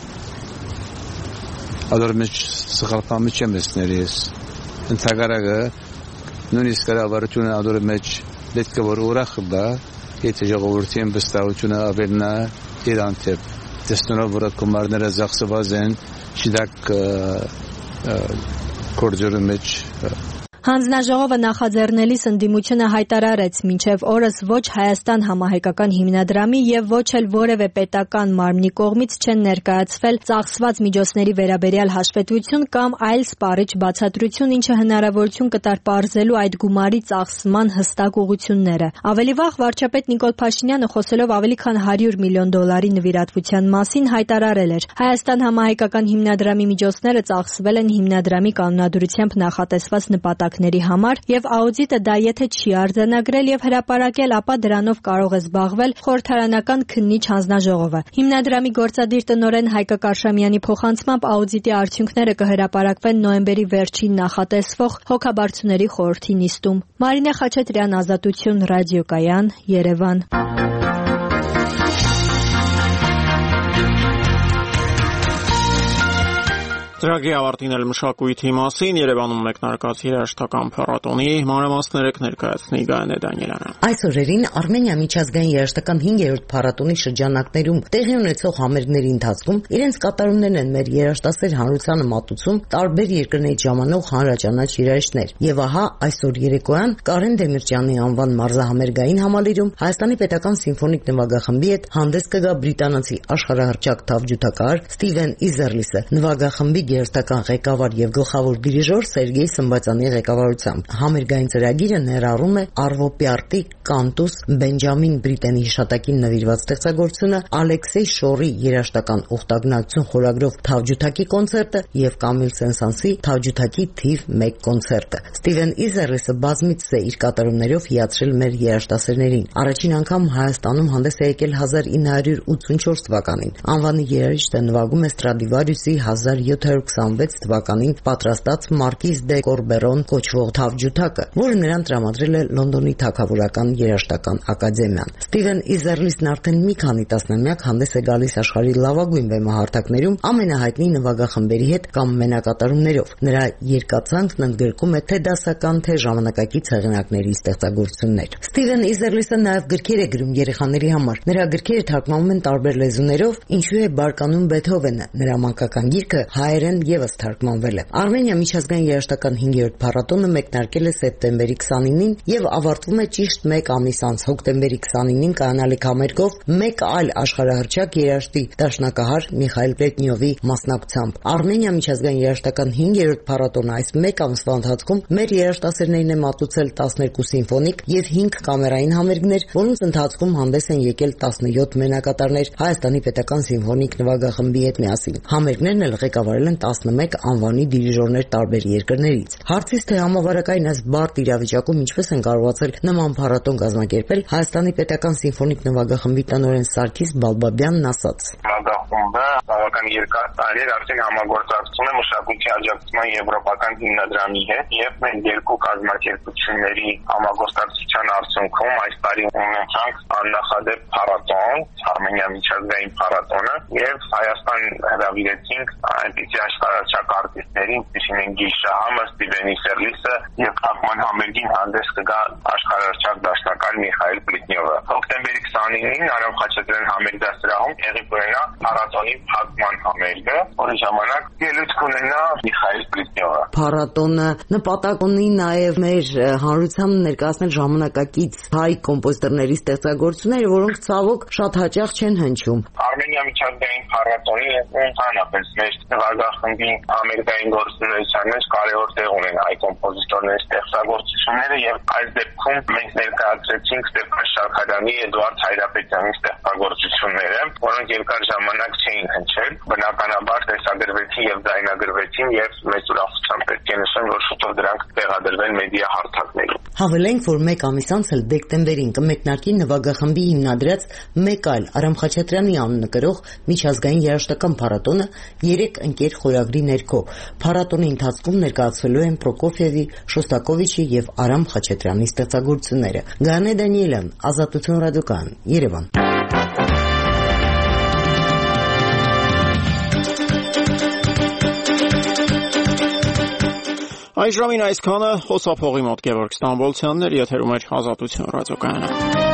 Ադոր մեջ սխալփամի չեմ տեսնել ես։ Ընդհանրակը նույնիսկ կառավարությունը ադոր մեջ պետք է որ ուրախ բա, եթե ժողովրդին վստահությունը ավելնա իրան թե տեսնելով որ կոմարները ծախսված են, չդակ գործերում մեջ Հանձնաժողովը նախաձեռնելիս ընդդիմությունը հայտարարեց մինչև օրս ոչ Հայաստան համահայկական հիմնադրամի եւ ոչ էլ որևէ պետական մարմնի կողմից չեն ներկայացվել ծախսված միջոցների վերաբերյալ հաշվետվություն կամ այլ սպառիչ բացատրություն, ինչը հնարավորություն կտար պարզելու այդ գումարի ծախսման հստակ ուղղությունները։ Ավելի վաղ վարչապետ Նիկոլ Փաշինյանը խոսելով ավելի քան $100 միլիոն նվիրատվության մասին հայտարարել էր. Հայաստան համահայկական հիմնադրամի միջոցները ծախսվել են հիմնադրամի կանոնադրությամբ նախատեսված նպատակների համար եւ աուդիտը դա եթե չի արձանագրել եւ հրապարակել, ապա դրանով կարող է զբաղվել խորհրդարանական քննիչ հանձնաժողովը։ Հիմնադրամի գործադիր տնօրեն Հայկը Կարշամյանի փոխանցմամբ աուդիտի արդյունքները կհրապարակվեն նոյեմբերի վերջին նախատեսվող հոգաբարձուների խորհրդի նիստում։ Մարինե Խաչատրյան, Ազատություն, ռադիոկայան, Երևան։ Ծրագրի ավարտին էլ մշակույթի մասին Երևանում մեկնարկած երաժշտական փառատոնի մանրամասները կներկայացնի Գայանե Դանիելյանը։ Այս օրերին Արմենիա միջազգային երաժշտական 5-րդ փառատոնի շրջանակներում տեղի ունեցող համերգների ընթացքում իրենց կատարումներն են մեր երաժշտասեր հանրությանը մատուցում տարբեր երկրներից ժամանող հանրաճանաչ երաժիշտներ։ Եվ ահա այսօր երեկոյան Կարեն Դեմիրճյանի անվան մարզահամերգային համալիրում Հայաստանի պետական սիմֆոնիկ նվագախմբի հետ հանդես կգա բրիտանացի աշխարհահռչակ թավջութակահար Ստիվեն Իզերլիսը, նվագախմբի երաժշտական ղեկավար եւ գլխավոր դիրիժոր Սերգեյ Սմբատյանի ղեկավարությամբ։ Համերգային ծրագիրը ներառում է Արվո Պյարտի Կանտուս, Բենջամին Բրիտենի հիշատակին նվիրված ստեղծագործությունը, Ալեքսեյ Շորի երաժշտական ուխտագնացություն խորագրով թավջութակի կոնցերտը եւ Կամիլ Սենսանսի թավջութակի թիվ 1 կոնցերտը։ Ստիվեն Իզերլիսը բազմիցս է իր կատարումներով հիացրել մեր երաժշտասերներին։ Առաջին անգամ Հայաստանում հանդես է եկել 1984 թվականին։ Անվանի երաժիշտը նվագում է Ստրադիվարիուսի 1726 թվականին պատրաստած Մարկիզ դե Կորբերոն կոչվող թավջութակը, որը նրան տրամադրել է Լոնդոնի Թագավորական երաժշտական ակադեմիան։ Ստիվեն Իզերլիսն արդեն մի քանի տասնամյակ հանդես է գալիս աշխարհի լավագույն բեմահարթակներում ամենահայտնի նվագախմբերի հետ կամ մենակատարումներով։ Նրա երկացանքն ընդգրկում է թե դասական, թե ժամանակակից հեղինակների ստեղծագործություններ։ Ստիվեն Իզերլիսը նաև գրքեր է գրում երեխաների համար։ Նրա գրքերը թարգմանվում են տարբեր լեզուներով, ինչու է Բարկանում Բեթհովենը, նրա մանկական գիրքը հայերեն եւս թարգմանվել է։ Արմենիա միջազգային երաժշտական 5-րդ փառատոնը մեկնարկել է սեպտեմբերի 29-ին եւ ավարտվում է ճիշտ 1 ամիս անց հոկտեմբերի 29-ին կանալիք համերգով մեկ այլ աշխարհահռչակ երաժշտի դաշնակահար Միխայել Պլետնյովի մասնակցությամբ։ Արմենիա միջազգային երաժշտական 5-րդ փառատոնը այս 1 ամսվա ընթացքում մեր երաժշտասերներին է մատուցել 12 սիմֆոնիկ եւ 5 կամերային համերգներ, որոնց ընթացքում հանդես են եկել 17 մենակատարներ Հայաստանի պետական սիմֆոնիկ նվագախմբի հետ միասին։ Համերգներն էլ ղեկավարել են 11 անվանի դիրիժորներ տարբեր երկրներից։ Հարցից թե համավարակային այս բարդ իրավիճակում ինչպես են կարողացել նման փառատոն կազմակերպել, Հայաստանի պետական սիմֆոնիկ նվագախմբի տնօրեն Սարգիս Բալբաբյանն ասաց. Նվագախումբը բավական երկար տարիներ արդեն համագործակցում է մշակույթի աջակցման եվրոպական հիմնադրամի հետ եւ մենք երկու կազմակերպությունների համագործակցության արդյունքում այս տարի ունեցանք աննախադեպ փառատոն, Արմենիա միջազգային փառատոնը եւ Հայաստան հրավիրեցինք այնպիսի աշխարհաչափ արտիստներին, ինչպիսին են Գիշահամը, Ստիվենի Սերլիսը եւ Ախման Համերգին հանդես կգա աշխարհաչափ դաշնակահար Միխայել Պլիտնյովը։ Հոկտեմբերի 29-ին Արամ Խաչատրյան համերգասրահում տեղի կունենա փառատոնի փակման համերգը, որի ժամանակ ելույթ կունենա Միխայել Պլիտնյովը։ Փառատոնը նպատակ ունի նաեւ մեր հանրությանը ներկայացնել ժամանակակից հայ կոմպոզիտորների ստեղծագործությունները, որոնք ցավոք շատ հաճախ չեն հնչում։ Արմենիա միջազգային փառատոնի ընդհանրապես մեր նվագախմբի ամերիկային գործունեության մեջ կարևոր տեղ ունեն հայ կոմպոզիտորների ստեղծագործությունները եւ այս դեպքում մենք ներկայացրեցինք Ստեփան Շաքարյանի, Էդուարդ Հայրապետյանի ստեղծագործությունները, որոնք երկար ժամանակ չէին հնչել, բնականաբար տեսագրվեցին եւ ձայնագրվեցին եւ մեծ ուրախությամբ պետք է նշեմ, որ շուտով դրանք տեղադրվեն մեդիա հարթակներում։ Հավելենք, որ մեկ ամիս անց էլ դեկտեմբերին կմեկնարկի նվագախմբի հիմնադրած մեկ այլ Արամ Խաչատրյանի անունը կրող միջազգային երաժշտական փառատոնը 3 ընկեր խորագրի ներքո։ Փառատոնի ընթացքում ներկայացվելու են Պրոկոֆիևի, Շոստակովիչի եւ Արամ Խաչատրյանի ստեղծագործությունները։ Գանե Դանիելյան, Ազատություն ռադիոկայան, Երևան։ Այժմին այսքանը, խոսափողի մոտ Գևորգ Ստամբոլցյանն էր, եթերում էր Ազատություն ռադիոկայանը։